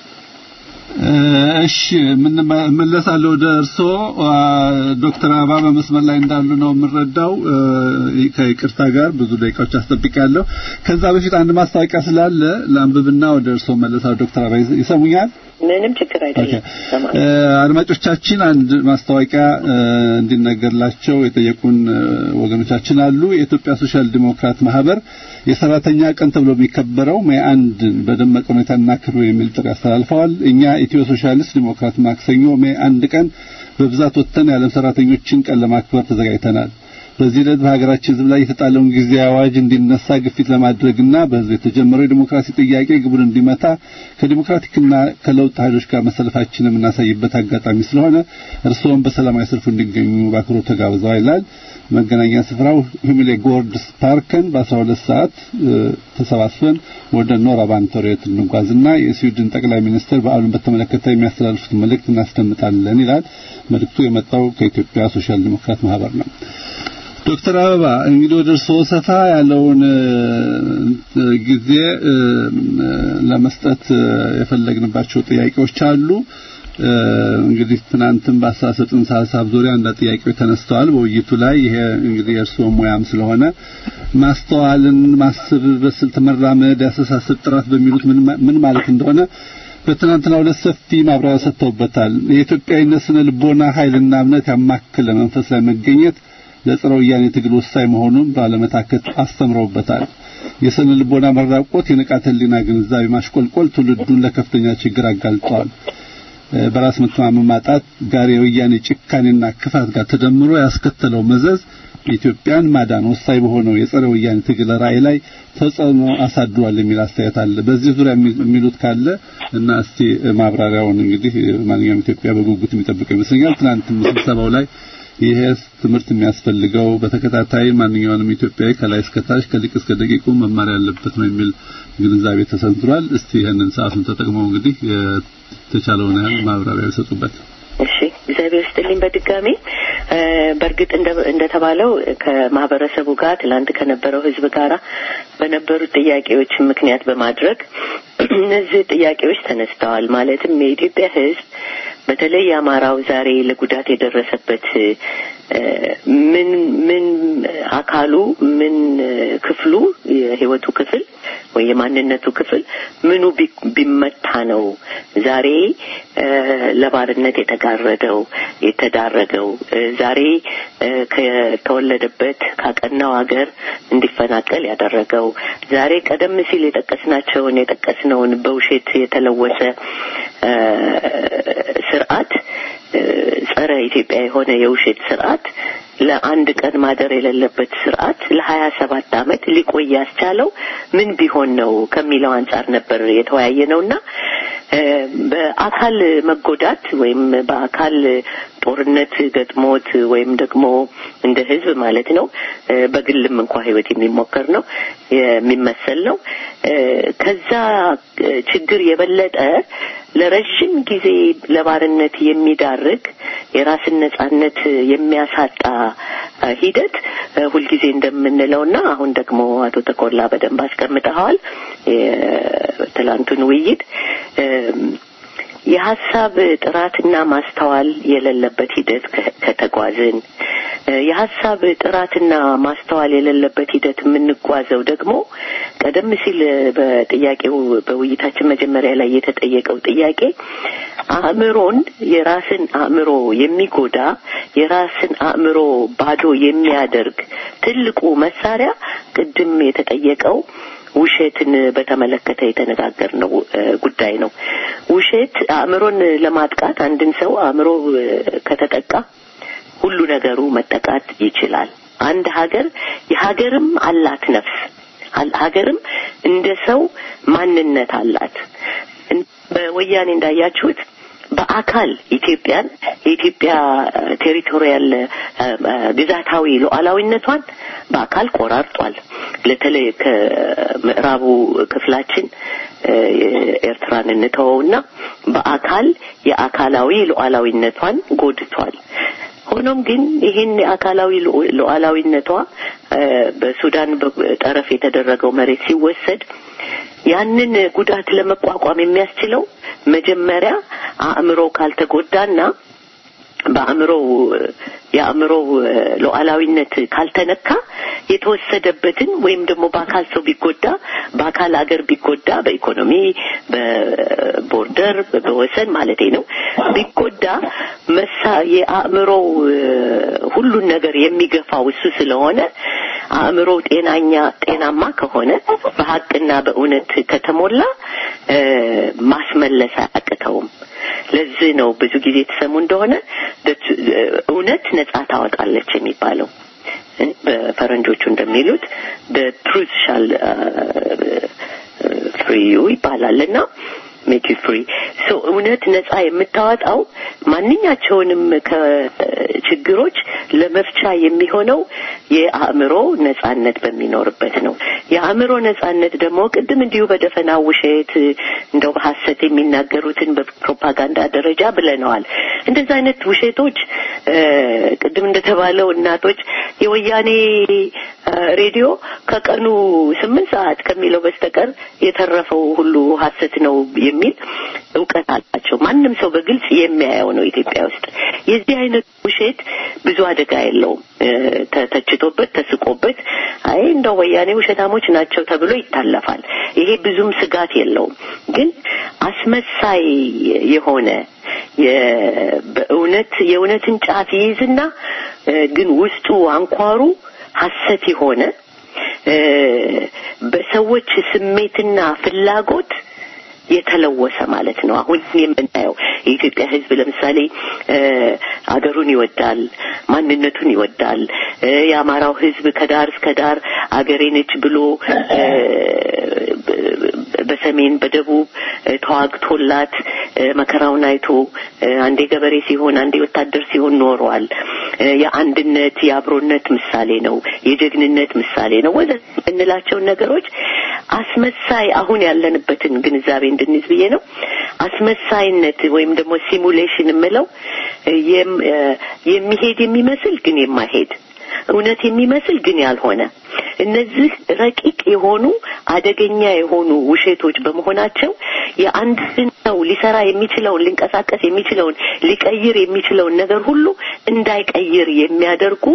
እሺ ምን መለሳለሁ ወደ እርሶ ዶክተር አበባ በመስመር ላይ እንዳሉ ነው የምረዳው። ከይቅርታ ጋር ብዙ ደቂቃዎች አስጠብቃለሁ። ከዛ በፊት አንድ ማስታወቂያ ስላለ ለአንብብና ወደ እርሶ መለሳለሁ። ዶክተር አበባ ይሰሙኛል? ምንም ችግር አይደለም። አድማጮቻችን አንድ ማስታወቂያ እንዲነገርላቸው የጠየቁን ወገኖቻችን አሉ። የኢትዮጵያ ሶሻል ዲሞክራት ማህበር የሰራተኛ ቀን ተብሎ የሚከበረው ሜይ አንድ በደመቀ ሁኔታ እናክብር የሚል ጥሪ አስተላልፈዋል። እኛ ኢትዮ ሶሻሊስት ዲሞክራት ማክሰኞ ሜይ አንድ ቀን በብዛት ወጥተን የዓለም ሰራተኞችን ቀን ለማክበር ተዘጋጅተናል። በዚህ ዕለት በሀገራችን ሕዝብ ላይ የተጣለውን ጊዜያዊ አዋጅ እንዲነሳ ግፊት ለማድረግና በሕዝብ የተጀመረው የዲሞክራሲ ጥያቄ ግቡን እንዲመታ ከዲሞክራቲክና ከለውጥ ኃይሎች ጋር መሰለፋችንን የምናሳይበት አጋጣሚ ስለሆነ እርስዎም በሰላማዊ ሰልፉ እንዲገኙ በአክብሮት ተጋብዘዋል ይላል። መገናኛ ስፍራው ሂሚሌ ጎርድስ ፓርከን በአስራ ሁለት ሰዓት ተሰባስበን ወደ ኖራ ባንቶሬት እንጓዝና የስዊድን ጠቅላይ ሚኒስትር በዓሉን በተመለከተ የሚያስተላልፉት መልእክት እናስደምጣለን ይላል። መልእክቱ የመጣው ከኢትዮጵያ ሶሻል ዲሞክራት ማህበር ነው። ዶክተር አበባ እንግዲህ ወደ እርስዎ ሰፋ ያለውን ጊዜ ለመስጠት የፈለግንባቸው ጥያቄዎች አሉ። እንግዲህ ትናንትም በአሳሰጥን ሐሳብ ዙሪያ አንድ ጥያቄዎች ተነስተዋል በውይይቱ ላይ። ይሄ እንግዲህ የእርስዎ ሙያም ስለሆነ ማስተዋልን ማሰብ በስልት መራመድ ያስተሳሰብ ጥራት በሚሉት ምን ምን ማለት እንደሆነ በትናንትናው ዕለት ሰፊ ማብራሪያ ሰጥተውበታል። የኢትዮጵያዊነት ስነ ልቦና ኃይልና እምነት ያማከለ መንፈስ ላይ መገኘት ለጸረ ወያኔ ትግል ወሳኝ መሆኑን ባለመታከት አስተምረውበታል። የስነ ልቦና መራቆት የንቃተ ህሊና ግንዛቤ ማሽቆልቆል ትውልዱን ለከፍተኛ ችግር አጋልጧል። በራስ መተማመን ማጣት ጋር የወያኔ ጭካኔና ክፋት ጋር ተደምሮ ያስከተለው መዘዝ ኢትዮጵያን ማዳን ወሳኝ በሆነው የጸረ ወያኔ ትግል ራዕይ ላይ ተጽዕኖ አሳድሯል የሚል አስተያየት አለ። በዚህ ዙሪያ የሚሉት ካለ እና እስቲ ማብራሪያውን እንግዲህ ማንኛውም ኢትዮጵያ በጉጉት የሚጠብቀው ይመስለኛል። ትናንት ስብሰባው ላይ ይሄ ትምህርት የሚያስፈልገው በተከታታይ ማንኛውንም ኢትዮጵያዊ ከላይ እስከ ታች ከሊቅ እስከ ደቂቁ መማር ያለበት ነው የሚል ግንዛቤ ተሰንዝሯል። እስቲ ይሄንን ሰዓቱን ተጠቅመው እንግዲህ የተቻለውን ያህል ማብራሪያ ይሰጡበት። እሺ እግዚአብሔር ይስጥልኝ። በድጋሚ በእርግጥ እንደተባለው ከማህበረሰቡ ጋር ትላንት ከነበረው ህዝብ ጋራ በነበሩ ጥያቄዎች ምክንያት በማድረግ እነዚህ ጥያቄዎች ተነስተዋል። ማለትም የኢትዮጵያ ህዝብ በተለይ የአማራው ዛሬ ለጉዳት የደረሰበት ምን ምን አካሉ ምን ክፍሉ የህይወቱ ክፍል ወይ የማንነቱ ክፍል ምኑ ቢመታ ነው ዛሬ ለባርነት የተጋረደው የተዳረገው ዛሬ ከተወለደበት ካቀናው ሀገር እንዲፈናቀል ያደረገው ዛሬ ቀደም ሲል የጠቀስናቸውን የጠቀስነውን በውሸት የተለወሰ ስርዓት ጸረ ኢትዮጵያ የሆነ የውሸት ስርዓት ለአንድ ቀን ማደር የሌለበት ስርዓት ለሀያ ሰባት አመት ሊቆይ ያስቻለው ምን ቢሆን ነው ከሚለው አንፃር ነበር የተወያየነውና በአካል መጎዳት ወይም በአካል ጦርነት ገጥሞት ወይም ደግሞ እንደ ህዝብ ማለት ነው በግልም እንኳን ህይወት የሚሞከር ነው የሚመሰል ነው ከዛ ችግር የበለጠ ለረጅም ጊዜ ለባርነት የሚዳርግ የራስን ነጻነት የሚያሳጣ ሂደት ሁሉ ጊዜ እንደምንለውና አሁን ደግሞ አቶ ተቆላ በደንብ አስቀምጠዋል የትላንቱን ውይይት የሐሳብ ጥራትና ማስተዋል የሌለበት ሂደት ከተጓዝን የሐሳብ ጥራትና ማስተዋል የሌለበት ሂደት የምንጓዘው ደግሞ ቀደም ሲል በጥያቄው በውይይታችን መጀመሪያ ላይ የተጠየቀው ጥያቄ አእምሮን የራስን አእምሮ የሚጎዳ የራስን አእምሮ ባዶ የሚያደርግ ትልቁ መሳሪያ ቅድም የተጠየቀው ውሸትን በተመለከተ የተነጋገርነው ጉዳይ ነው። ውሸት አእምሮን ለማጥቃት አንድን ሰው አእምሮ ከተጠቃ ሁሉ ነገሩ መጠቃት ይችላል። አንድ ሀገር የሀገርም አላት ነፍስ ሀገርም እንደ ሰው ማንነት አላት። በወያኔ እንዳያችሁት በአካል ኢትዮጵያን የኢትዮጵያ ቴሪቶሪያል ግዛታዊ ሉዓላዊነቷን በአካል ቆራርጧል። ለተለይ ከምዕራቡ ክፍላችን ኤርትራን እንተውና በአካል የአካላዊ ሉዓላዊነቷን ጎድቷል። ሆኖም ግን ይሄን የአካላዊ ሉዓላዊነቷ በሱዳን ጠረፍ የተደረገው መሬት ሲወሰድ ያንን ጉዳት ለመቋቋም የሚያስችለው መጀመሪያ አእምሮ ካልተጎዳና በአእምሮ የአእምሮ ሉዓላዊነት ካልተነካ የተወሰደበትን ወይም ደግሞ በአካል ሰው ቢጎዳ በአካል ሀገር ቢጎዳ በኢኮኖሚ በቦርደር በወሰን ማለት ነው ቢጎዳ መሳ የአእምሮ ሁሉን ነገር የሚገፋው እሱ ስለሆነ አእምሮ ጤናኛ ጤናማ ከሆነ በሐቅና በእውነት ከተሞላ ማስመለስ አያቅተውም። ለዚህ ነው ብዙ ጊዜ ተሰሙ እንደሆነ እውነት ነጻ ታወጣለች የሚባለው። በፈረንጆቹ እንደሚሉት the truth shall uh, free you ይባላልና make you free so እውነት ነጻ የምታወጣው ማንኛቸውንም ከችግሮች ለመፍቻ የሚሆነው የአእምሮ ነጻነት በሚኖርበት ነው። የአእምሮ ነጻነት ደግሞ ቅድም እንዲሁ በደፈና ውሸት እንደው በሐሰት የሚናገሩትን በፕሮፓጋንዳ ደረጃ ብለናል። እንደዛ አይነት ውሸቶች ቅድም እንደተባለው እናቶች የወያኔ ሬዲዮ ከቀኑ ስምንት ሰዓት ከሚለው በስተቀር የተረፈው ሁሉ ሐሰት ነው የሚል ዕውቀት አላቸው። ማንንም ሰው በግልጽ የሚያየው ነው ኢትዮጵያ ውስጥ። የዚህ አይነት ውሸት ብዙ አደጋ የለውም። ተተችቶበት ተስቆበት አይ እንደው ወያኔ ውሸታሞች ናቸው ተብሎ ይታለፋል። ይሄ ብዙም ስጋት የለውም። ግን አስመሳይ የሆነ የእውነት የእውነትን ጫፍ ይይዝና ግን ውስጡ አንኳሩ ሐሰት የሆነ በሰዎች ስሜትና ፍላጎት የተለወሰ ማለት ነው። አሁን የምናየው የኢትዮጵያ ሕዝብ ለምሳሌ አገሩን ይወዳል፣ ማንነቱን ይወዳል። የአማራው ሕዝብ ከዳር እስከ ዳር አገሬ ነች ብሎ በሰሜን በደቡብ ተዋግቶላት መከራውን አይቶ አንዴ ገበሬ ሲሆን አንዴ ወታደር ሲሆን ኖሯል። የአንድነት የአብሮነት ምሳሌ ነው፣ የጀግንነት ምሳሌ ነው። ወደ እንላቸው ነገሮች አስመሳይ አሁን ያለንበትን ግንዛቤ እንድንይዝ ብዬ ነው። አስመሳይነት ወይም ደግሞ ሲሙሌሽን ምለው የሚሄድ የሚመስል ግን የማይሄድ እውነት የሚመስል ግን ያልሆነ እነዚህ ረቂቅ የሆኑ አደገኛ የሆኑ ውሸቶች በመሆናቸው የአንድን ሰው ሊሰራ የሚችለውን ሊንቀሳቀስ የሚችለውን ሊቀይር የሚችለውን ነገር ሁሉ እንዳይቀይር የሚያደርጉ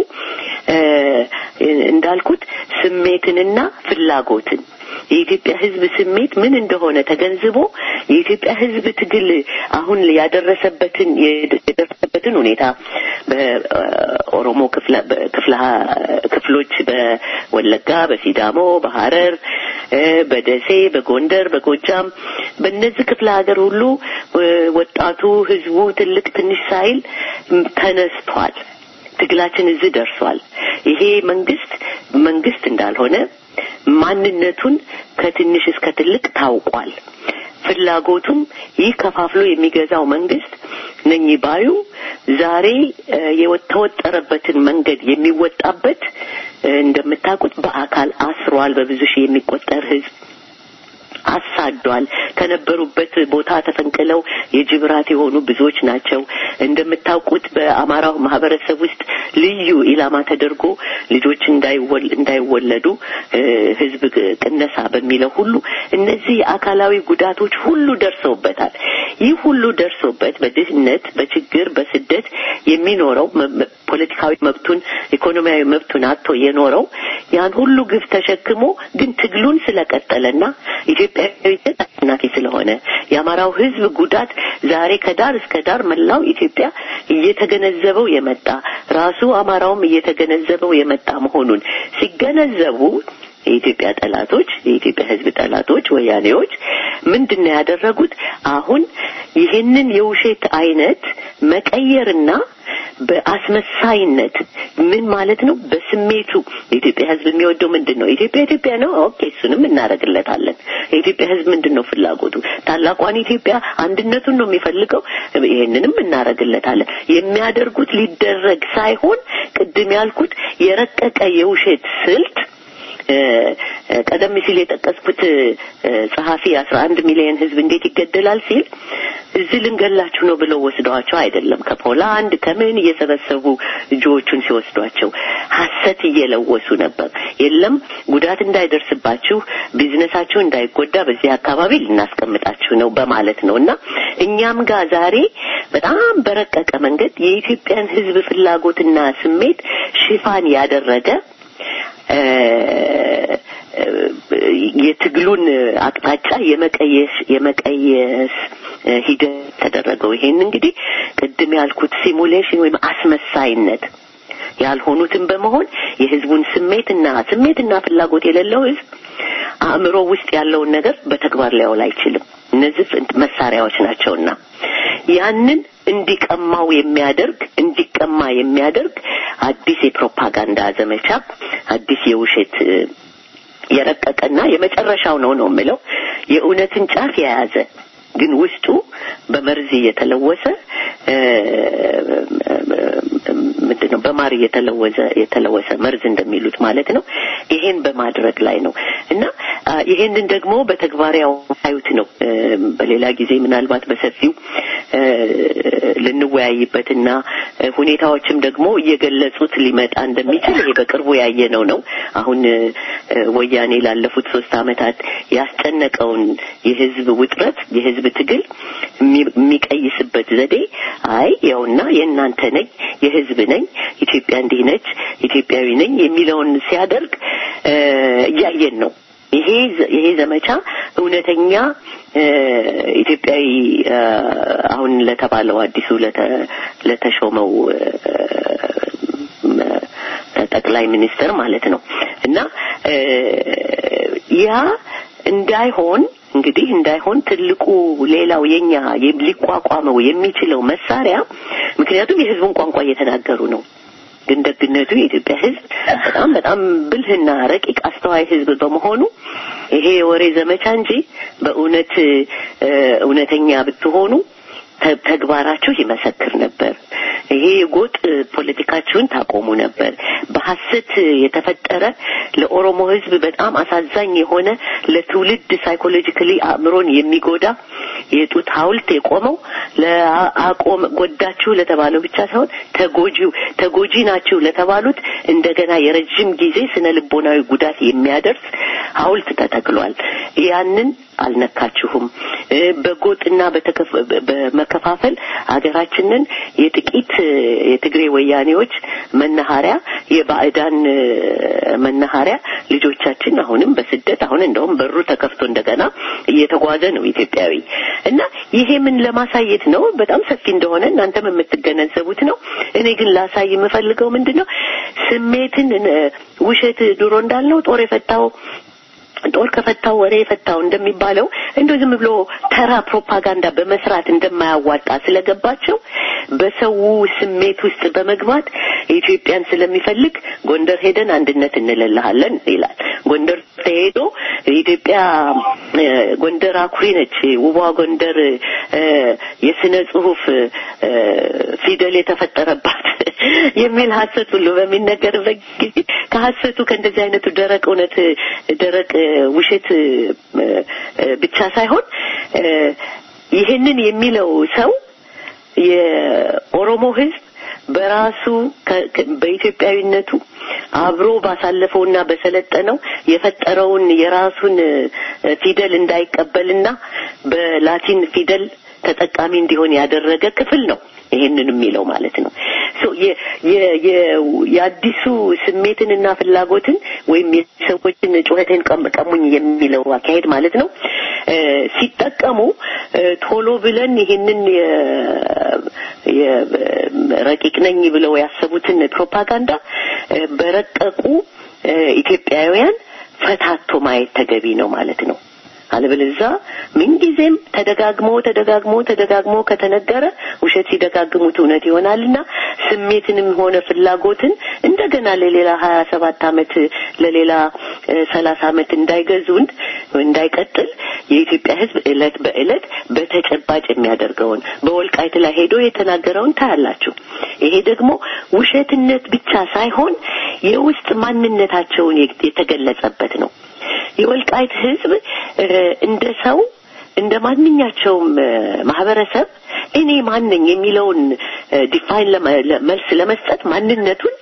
እንዳልኩት ስሜትንና ፍላጎትን የኢትዮጵያ ሕዝብ ስሜት ምን እንደሆነ ተገንዝቦ የኢትዮጵያ ሕዝብ ትግል አሁን ያደረሰበትን የደረሰበትን ሁኔታ በኦሮሞ ክፍለ ክፍለ ክፍሎች በወለጋ፣ በሲዳሞ፣ በሐረር፣ በደሴ፣ በጎንደር፣ በጎጃም በእነዚህ ክፍለ ሀገር ሁሉ ወጣቱ ሕዝቡ ትልቅ ትንሽ ሳይል ተነስቷል። ትግላችን እዚህ ደርሷል። ይሄ መንግስት መንግስት እንዳልሆነ ማንነቱን ከትንሽ እስከ ትልቅ ታውቋል። ፍላጎቱም ይህ ከፋፍሎ የሚገዛው መንግስት ነኝ ባዩ ዛሬ የተወጠረበትን መንገድ የሚወጣበት እንደምታውቁት በአካል አስሯል። በብዙ ሺህ የሚቆጠር ህዝብ አሳዷል። ከነበሩበት ቦታ ተፈንቅለው የጅብራት የሆኑ ብዙዎች ናቸው። እንደምታውቁት በአማራው ማህበረሰብ ውስጥ ልዩ ኢላማ ተደርጎ ልጆች እንዳይወል እንዳይወለዱ ህዝብ ቅነሳ በሚለው ሁሉ እነዚህ አካላዊ ጉዳቶች ሁሉ ደርሰውበታል። ይህ ሁሉ ደርሶበት በድህነት በችግር በስደት የሚኖረው ፖለቲካዊ መብቱን ኢኮኖሚያዊ መብቱን አጥቶ የኖረው ያን ሁሉ ግፍ ተሸክሞ ግን ትግሉን ስለቀጠለና ኢትዮጵያዊነት አስናፊ ስለሆነ የአማራው ህዝብ ጉዳት ዛሬ ከዳር እስከ ዳር መላው ኢትዮጵያ እየተገነዘበው የመጣ ራሱ አማራውም እየተገነዘበው የመጣ መሆኑን ሲገነዘቡ የኢትዮጵያ ጠላቶች የኢትዮጵያ ህዝብ ጠላቶች ወያኔዎች ምንድነው ያደረጉት? አሁን ይሄንን የውሸት አይነት መቀየርና በአስመሳይነት ምን ማለት ነው? በስሜቱ የኢትዮጵያ ህዝብ የሚወደው ምንድነው? ኢትዮጵያ ኢትዮጵያ ነው። ኦኬ እሱንም እናረግለታለን። የኢትዮጵያ ህዝብ ምንድነው ፍላጎቱ? ታላቋን ኢትዮጵያ አንድነቱን ነው የሚፈልገው። ይሄንንም እናረግለታለን። የሚያደርጉት ሊደረግ ሳይሆን ቅድም ያልኩት የረቀቀ የውሸት ስልት ቀደም ሲል የጠቀስኩት ጸሐፊ አስራ አንድ ሚሊዮን ህዝብ እንዴት ይገደላል ሲል እዚህ ልንገላችሁ ነው ብለው ወስደዋቸው አይደለም። ከፖላንድ ከምን እየሰበሰቡ ልጆቹን ሲወስዷቸው ሐሰት እየለወሱ ነበር። የለም ጉዳት እንዳይደርስባችሁ ቢዝነሳችሁ እንዳይጎዳ በዚህ አካባቢ ልናስቀምጣችሁ ነው በማለት ነውና እኛም ጋር ዛሬ በጣም በረቀቀ መንገድ የኢትዮጵያን ህዝብ ፍላጎትና ስሜት ሽፋን ያደረገ የትግሉን አቅጣጫ የመቀየስ የመቀየስ ሂደት ተደረገው። ይሄን እንግዲህ ቅድም ያልኩት ሲሙሌሽን ወይም አስመሳይነት ያልሆኑትን በመሆን የህዝቡን ስሜትና ስሜትና ፍላጎት የሌለው ህዝብ አእምሮ ውስጥ ያለውን ነገር በተግባር ሊያውል አይችልም። እነዚህ መሳሪያዎች ናቸውና ያንን እንዲቀማው የሚያደርግ እንዲቀማ የሚያደርግ አዲስ የፕሮፓጋንዳ ዘመቻ አዲስ የውሸት የረቀቀና የመጨረሻው ነው ነው የምለው የእውነትን ጫፍ የያዘ ግን ውስጡ በመርዝ የተለወሰ ምንድነው በማር የተለወሰ የተለወሰ መርዝ እንደሚሉት ማለት ነው። ይሄን በማድረግ ላይ ነው እና ይሄንን ደግሞ በተግባራው አይውት ነው። በሌላ ጊዜ ምናልባት በሰፊው ልንወያይበትና ሁኔታዎችም ደግሞ እየገለጹት ሊመጣ እንደሚችል ይሄ በቅርቡ ያየነው ነው። አሁን ወያኔ ላለፉት ሶስት አመታት ያስጨነቀውን የህዝብ ውጥረት የህዝብ ትግል የሚቀይስበት ዘዴ አይ ያውና የእናንተ ነኝ የህዝብ ነኝ ኢትዮጵያ እንዲህ ነች ኢትዮጵያዊ ነኝ የሚለውን ሲያደርግ ያየን ነው። ይሄ ይሄ ዘመቻ እውነተኛ ኢትዮጵያዊ አሁን ለተባለው አዲሱ ለተሾመው ጠቅላይ ሚኒስትር ማለት ነው እና ያ እንዳይሆን እንግዲህ እንዳይሆን ትልቁ ሌላው የኛ ሊቋቋመው የሚችለው መሳሪያ ምክንያቱም የህዝቡን ቋንቋ እየተናገሩ ነው። ግን ደግነቱ የኢትዮጵያ ህዝብ በጣም በጣም ብልህና ረቂቅ አስተዋይ ህዝብ በመሆኑ ይሄ የወሬ ዘመቻ እንጂ በእውነት እውነተኛ ብትሆኑ ተግባራችሁ ይመሰክር ነበር። ይሄ ጎጥ ፖለቲካችሁን ታቆሙ ነበር። በሐሰት የተፈጠረ ለኦሮሞ ህዝብ በጣም አሳዛኝ የሆነ ለትውልድ ሳይኮሎጂካሊ አእምሮን የሚጎዳ የጡት ሐውልት የቆመው ለአቆም ጎዳችሁ ለተባለው ብቻ ሳይሆን ተጎጂው ተጎጂ ናችሁ ለተባሉት እንደገና የረጅም ጊዜ ስነ ልቦናዊ ጉዳት የሚያደርስ ሐውልት ተተክሏል። ያንን አልነካችሁም። በጎጥና በመከፋፈል ሀገራችንን የጥቂት የትግሬ ወያኔዎች መናኸሪያ የባዕዳን መናኸሪያ ልጆቻችን አሁንም በስደት አሁን እንደውም በሩ ተከፍቶ እንደገና እየተጓዘ ነው ኢትዮጵያዊ እና ይሄ ምን ለማሳየት ነው? በጣም ሰፊ እንደሆነ እናንተም የምትገነዘቡት ነው። እኔ ግን ላሳይ የምፈልገው ምንድነው ስሜትን ውሸት ድሮ እንዳልነው ጦር የፈታው ጦር ከፈታው ወሬ የፈታው እንደሚባለው እንደው ዝም ብሎ ተራ ፕሮፓጋንዳ በመስራት እንደማያዋጣ ስለገባቸው በሰው ስሜት ውስጥ በመግባት ኢትዮጵያን ስለሚፈልግ ጎንደር ሄደን አንድነት እንለልሃለን ይላል። ጎንደር ሄዶ ኢትዮጵያ ጎንደር አኩሪ ነች ውቧ ጎንደር የስነ ጽሁፍ ፊደል የተፈጠረባት የሚል ሐሰት ሁሉ በሚነገርበት ጊዜ ከሐሰቱ ከእንደዚህ አይነቱ ደረቅ እውነት ደረቅ ውሸት ብቻ ሳይሆን ይሄንን የሚለው ሰው የኦሮሞ ህዝብ በራሱ በኢትዮጵያዊነቱ አብሮ ባሳለፈውና በሰለጠነው የፈጠረውን የራሱን ፊደል እንዳይቀበልና በላቲን ፊደል ተጠቃሚ እንዲሆን ያደረገ ክፍል ነው ይሄንን የሚለው ማለት ነው። ሶ የአዲሱ ስሜትንና ፍላጎትን ወይም የሰዎችን ጩኸትን ቀሙኝ የሚለው አካሄድ ማለት ነው ሲጠቀሙ ቶሎ ብለን ይሄንን የረቂቅ ነኝ ብለው ያሰቡትን ፕሮፓጋንዳ በረቀቁ ኢትዮጵያውያን ፈታቶ ማየት ተገቢ ነው ማለት ነው። አለበለዚያ ምን ጊዜም ተደጋግሞ ተደጋግሞ ተደጋግሞ ከተነገረ ውሸት ሲደጋግሙት እውነት ይሆናልና ስሜትንም ሆነ ፍላጎትን እንደገና ለሌላ ሀያ ሰባት አመት ለሌላ ሰላሳ አመት እንዳይገዙን እንዳይቀጥል የኢትዮጵያ ሕዝብ እለት በእለት በተጨባጭ የሚያደርገውን በወልቃይት ላይ ሄዶ የተናገረውን ታያላችሁ። ይሄ ደግሞ ውሸትነት ብቻ ሳይሆን የውስጥ ማንነታቸውን የተገለጸበት ነው። የወልቃይት ሕዝብ እንደ ሰው እንደ ማንኛቸውም ማህበረሰብ እኔ ማን ነኝ የሚለውን ዲፋይን ለመልስ ለመስጠት ማንነቱን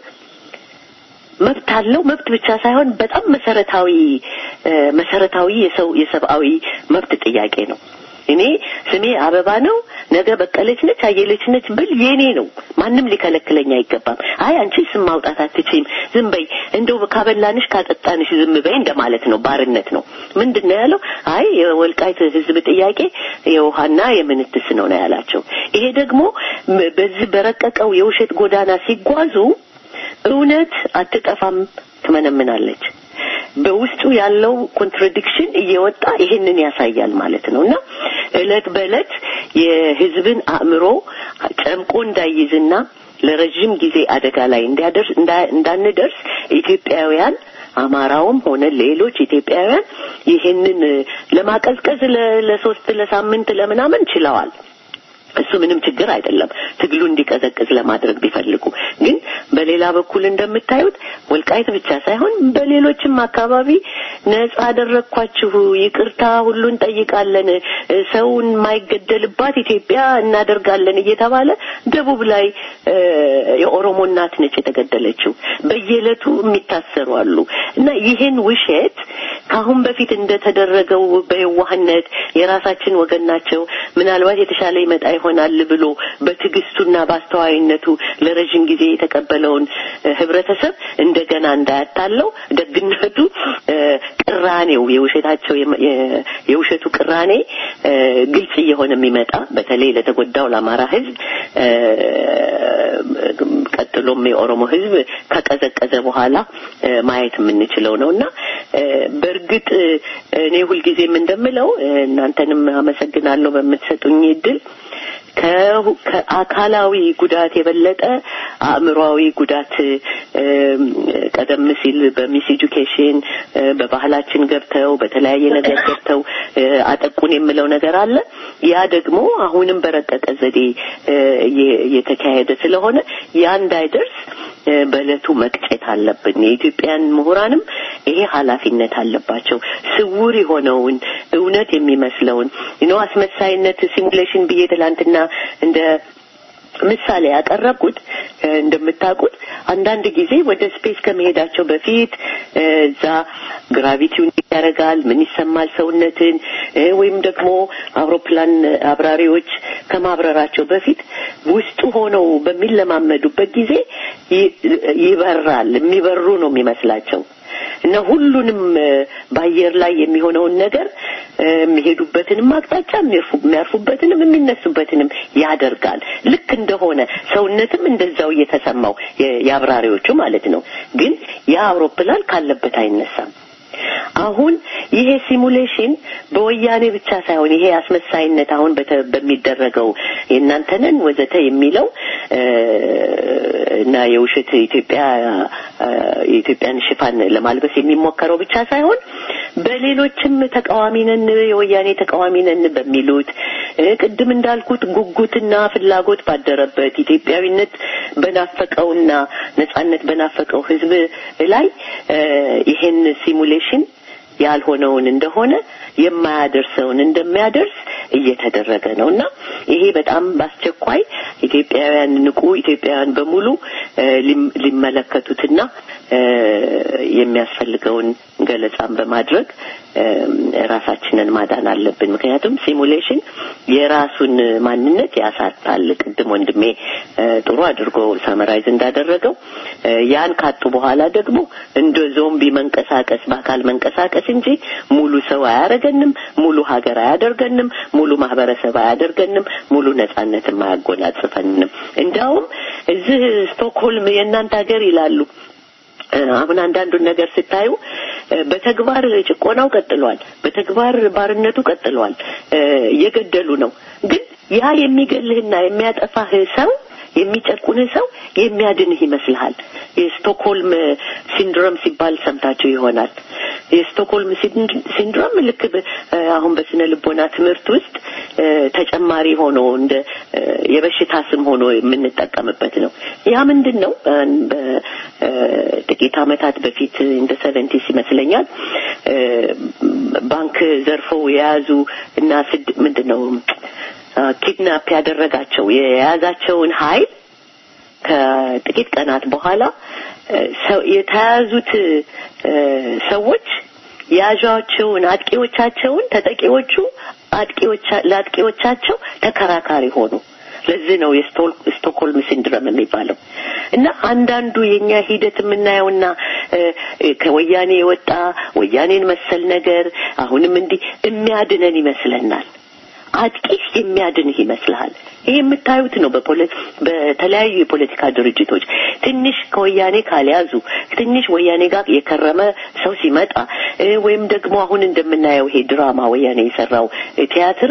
መብት አለው። መብት ብቻ ሳይሆን በጣም መሰረታዊ መሰረታዊ የሰው የሰብአዊ መብት ጥያቄ ነው። እኔ ስሜ አበባ ነው ነገ በቀለች ነች አየለች ነች ብል የኔ ነው ማንንም ሊከለክለኝ አይገባም። አይ አንቺ ስም ማውጣት አትችይም ዝም በይ እንደው ካበላንሽ ካጠጣንሽ ዝም በይ እንደማለት ነው ባርነት ነው። ምንድነው ያለው? አይ የወልቃይት ህዝብ ጥያቄ የውሃና የምንትስ ነው ነው ያላቸው። ይሄ ደግሞ በዚህ በረቀቀው የውሸት ጎዳና ሲጓዙ እውነት አትጠፋም ትመነምናለች። በውስጡ ያለው ኮንትራዲክሽን እየወጣ ይሄንን ያሳያል ማለት ነውና እለት በእለት የህዝብን አእምሮ ጨምቆ እንዳይዝና ለረጅም ጊዜ አደጋ ላይ እንዲያደርስ እንዳንደርስ ኢትዮጵያውያን አማራውም ሆነ ሌሎች ኢትዮጵያውያን ይሄንን ለማቀዝቀዝ ለሶስት ለሳምንት ለምናምን ችለዋል። እሱ ምንም ችግር አይደለም ትግሉ እንዲቀዘቅዝ ለማድረግ ቢፈልጉ። ግን በሌላ በኩል እንደምታዩት ወልቃይት ብቻ ሳይሆን በሌሎችም አካባቢ ነፃ አደረኳችሁ ይቅርታ ሁሉን ጠይቃለን ሰውን ማይገደልባት ኢትዮጵያ እናደርጋለን እየተባለ ደቡብ ላይ የኦሮሞ እናት ነች የተገደለችው በየለቱ የሚታሰሩ አሉ። እና ይሄን ውሸት ካሁን በፊት እንደተደረገው በየዋህነት የራሳችን ወገን ናቸው ምናልባት የተሻለ ይመጣ ይሆናል ብሎ በትግስቱና ባስተዋይነቱ ለረጅም ጊዜ የተቀበለውን ህብረተሰብ እንደገና እንዳያታለው ደግነቱ ቅራኔው የውሸታቸው የውሸቱ ቅራኔ ግልጽ እየሆነ የሚመጣ በተለይ ለተጎዳው ለአማራ ህዝብ ቀጥሎም የኦሮሞ ህዝብ ከቀዘቀዘ በኋላ ማየት የምንችለው ነውና በእርግጥ እኔ ሁሉ ጊዜም እንደምለው እናንተንም አመሰግናለሁ በመትሰጡኝ እድል ከአካላዊ ጉዳት የበለጠ አእምሮአዊ ጉዳት ቀደም ሲል በሚስ ኤጁኬሽን በባህላችን ገብተው በተለያየ ነገር ገብተው አጠቁን የሚለው ነገር አለ። ያ ደግሞ አሁንም በረቀቀ ዘዴ የተካሄደ ስለሆነ ያ እንዳይደርስ በለቱ መቅጨት አለብን። የኢትዮጵያን ምሁራንም ይሄ ኃላፊነት አለባቸው። ስውር የሆነውን እውነት የሚመስለውን ነው አስመሳይነት ሲሙሌሽን በየትላንትና እንደ ምሳሌ ያቀረብኩት እንደምታውቁት አንዳንድ ጊዜ ወደ ስፔስ ከመሄዳቸው በፊት እዛ ግራቪቲውን ያረጋል ምን ይሰማል ሰውነትን ወይም ደግሞ አውሮፕላን አብራሪዎች ከማብረራቸው በፊት ውስጡ ሆነው በሚለማመዱበት ጊዜ ይበራል የሚበሩ ነው የሚመስላቸው እና ሁሉንም ባየር ላይ የሚሆነውን ነገር የሚሄዱበትንም አቅጣጫ የሚያርፉበትንም የሚነሱበትንም ያደርጋል። ልክ እንደሆነ ሰውነትም እንደዛው እየተሰማው ያብራሪዎቹ ማለት ነው። ግን ያ አውሮፕላን ካለበት አይነሳም። አሁን ይሄ ሲሙሌሽን በወያኔ ብቻ ሳይሆን ይሄ አስመሳይነት አሁን በሚደረገው የናንተነን ወዘተ የሚለው እና የውሸት ኢትዮጵያ የኢትዮጵያን ሽፋን ለማልበስ የሚሞከረው ብቻ ሳይሆን በሌሎችም ተቃዋሚ ነን የወያኔ ተቃዋሚ ነን በሚሉት ቅድም እንዳልኩት ጉጉትና ፍላጎት ባደረበት ኢትዮጵያዊነት በናፈቀውና ነጻነት በናፈቀው ህዝብ ላይ ይሄን ሲሙሌሽን ያልሆነውን እንደሆነ የማያደርሰውን እንደሚያደርስ እየተደረገ ነውና ይሄ በጣም ባስቸኳይ ኢትዮጵያውያን ንቁ ኢትዮጵያውያን በሙሉ ሊመለከቱትና የሚያስፈልገውን ገለጻን በማድረግ ራሳችንን ማዳን አለብን። ምክንያቱም ሲሙሌሽን የራሱን ማንነት ያሳጣል። ቅድም ወንድሜ ጥሩ አድርጎ ሳመራይዝ እንዳደረገው ያን ካጡ በኋላ ደግሞ እንደ ዞምቢ መንቀሳቀስ በአካል መንቀሳቀስ እንጂ ሙሉ ሰው አያረገንም ሙሉ ሀገር አያደርገንም ሙሉ ማህበረሰብ አያደርገንም ሙሉ ነጻነትም አያጎናጽፈንም። እንዳውም እዚህ ስቶክሆልም የእናንተ ሀገር ይላሉ አሁን አንዳንዱ ነገር ስታዩ በተግባር ጭቆናው ቀጥሏል በተግባር ባርነቱ ቀጥሏል እየገደሉ ነው ግን ያ የሚገልህና የሚያጠፋህ ሰው የሚጨቁንህ ሰው የሚያድንህ ይመስልሃል የስቶክሆልም ሲንድሮም ሲባል ሰምታችሁ ይሆናል የስቶክሆልም ሲንድሮም ልክ አሁን በስነ ልቦና ትምህርት ውስጥ ተጨማሪ ሆኖ እንደ የበሽታ ስም ሆኖ የምንጠቀምበት ነው ያ ምንድነው በጥቂት አመታት በፊት እንደ ሰቨንቲስ ይመስለኛል ባንክ ዘርፈው የያዙ እና ምንድነው ኪድናፕ ያደረጋቸው የያዛቸውን ኃይል ከጥቂት ቀናት በኋላ የተያዙት ሰዎች ያዣቸውን አጥቂዎቻቸውን ተጠቂዎቹ አጥቂዎች ለአጥቂዎቻቸው ተከራካሪ ሆኑ ለዚህ ነው የስቶክሆልም ሲንድሮም የሚባለው እና አንዳንዱ የኛ ሂደት የምናየውና ከወያኔ የወጣ ወያኔን መሰል ነገር አሁንም እንዲህ የሚያድነን ይመስለናል አጥቂስ የሚያድንህ ይመስልሃል ይሄ የምታዩት ነው በተለያዩ የፖለቲካ ድርጅቶች ትንሽ ከወያኔ ካልያዙ ትንሽ ወያኔ ጋር የከረመ ሰው ሲመጣ ወይም ደግሞ አሁን እንደምናየው ይሄ ድራማ ወያኔ የሰራው ቲያትር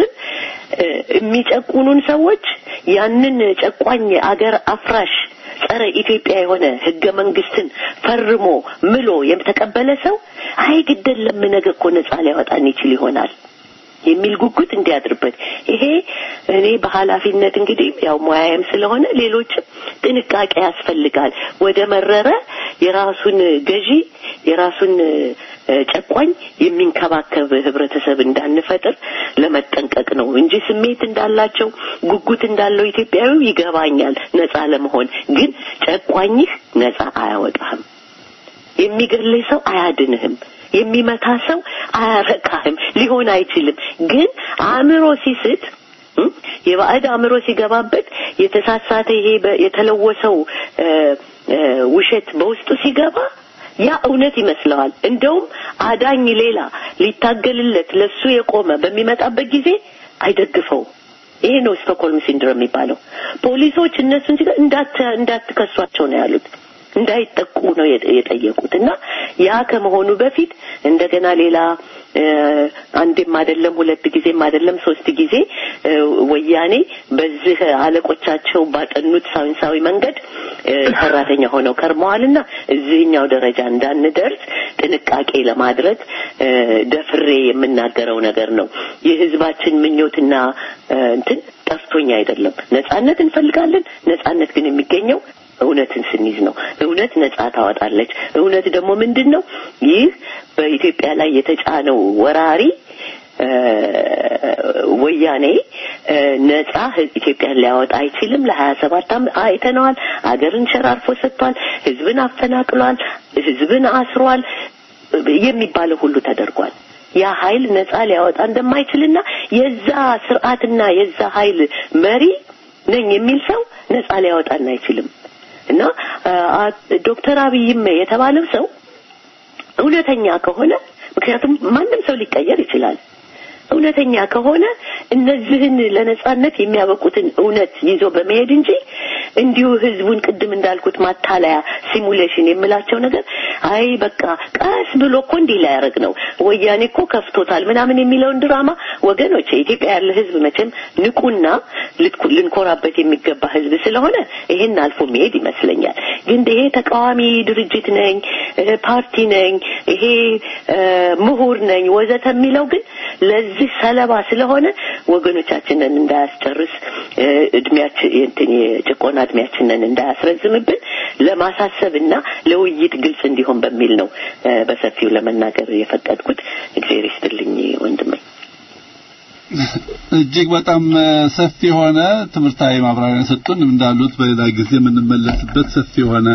የሚጨቁኑን ሰዎች ያንን ጨቋኝ አገር አፍራሽ ጸረ ኢትዮጵያ የሆነ ህገ መንግስትን ፈርሞ ምሎ የተቀበለ ሰው አይ ግደለም ነገ እኮ ነፃ ሊያወጣን ይችል ይሆናል የሚል ጉጉት እንዲያድርበት ይሄ እኔ በኃላፊነት እንግዲህ ያው ሙያዬም ስለሆነ ሌሎች ጥንቃቄ ያስፈልጋል ወደ መረረ የራሱን ገዢ የራሱን ጨቋኝ የሚንከባከብ ህብረተሰብ እንዳንፈጥር ለመጠንቀቅ ነው እንጂ ስሜት እንዳላቸው ጉጉት እንዳለው ኢትዮጵያዊ ይገባኛል ነፃ ለመሆን ግን ጨቋኝህ ነፃ አያወጣህም የሚገልህ ሰው አያድንህም የሚመታ ሰው አያረካህም ሊሆን አይችልም ግን አእምሮ ሲስት የባዕድ አእምሮ ሲገባበት የተሳሳተ ይሄ የተለወሰው ውሸት በውስጡ ሲገባ ያ እውነት ይመስለዋል እንደውም አዳኝ ሌላ ሊታገልለት ለሱ የቆመ በሚመጣበት ጊዜ አይደግፈው ይሄ ነው ስቶክሆልም ሲንድሮም የሚባለው ፖሊሶች እነሱን ሲጋ እንዳት እንዳትከሷቸው ነው ያሉት እንዳይጠቁ ነው የጠየቁትና ያ ከመሆኑ በፊት እንደገና ሌላ አንድም አይደለም ሁለት ጊዜም አይደለም ሶስት ጊዜ ወያኔ በዚህ አለቆቻቸው ባጠኑት ሳይንሳዊ መንገድ ሰራተኛ ሆነው ከርመዋልና እዚህኛው ደረጃ እንዳንደርስ ጥንቃቄ ለማድረግ ደፍሬ የምናገረው ነገር ነው የህዝባችን ምኞትና እንትን ጠፍቶኛ አይደለም ነፃነት እንፈልጋለን ነፃነት ግን የሚገኘው እውነትን ስንይዝ ነው እውነት ነፃ ታወጣለች እውነት ደግሞ ምንድነው ይህ በኢትዮጵያ ላይ የተጫነው ወራሪ ወያኔ ነፃ ኢትዮጵያን ሊያወጣ አይችልም ለ27 ዓመት አይተነዋል አገርን ሸራርፎ ሰጥቷል ህዝብን አፈናቅሏል ህዝብን አስሯል የሚባለው ሁሉ ተደርጓል ያ ኃይል ነፃ ሊያወጣ እንደማይችልና የዛ ስርዓትና የዛ ኃይል መሪ ነኝ የሚል ሰው ነፃ ሊያወጣና አይችልም እና ዶክተር አብይም የተባለው ሰው እውነተኛ ከሆነ ምክንያቱም ማንንም ሰው ሊቀየር ይችላል እውነተኛ ከሆነ እነዚህን ለነጻነት የሚያበቁትን እውነት ይዞ በመሄድ እንጂ እንዲሁ ህዝቡን ቅድም እንዳልኩት ማታለያ ሲሙሌሽን የምላቸው ነገር አይ በቃ ቀስ ብሎ እኮ እንዲህ ላይ ያረግ ነው ወያኔ እኮ ከፍቶታል ምናምን የሚለውን ድራማ ወገኖች ኢትዮጵያ ያለ ህዝብ መቼም ንቁና ልንኮራበት የሚገባ ህዝብ ስለሆነ ይሄን አልፎ መሄድ ይመስለኛል ግን ይሄ ተቃዋሚ ድርጅት ነኝ ፓርቲ ነኝ ይሄ ምሁር ነኝ ወዘተ የሚለው ግን ለዚህ ሰለባ ስለሆነ ወገኖቻችንን እንዳያስጨርስ እድሜያችን እንትን የጭቆና እድሜያችንን እንዳያስረዝምብን ለማሳሰብና ለውይይት ግልጽ እንዲሆን በሚል ነው በሰፊው ለመናገር የፈቀድኩት እግዚአብሔር ይስጥልኝ ወንድሜ እጅግ በጣም ሰፊ ሆነ ትምርታዊ ማብራሪያ ሰጡን እንዳሉት በሌላ ጊዜ የምንመለስበት ሰፊ ሆነ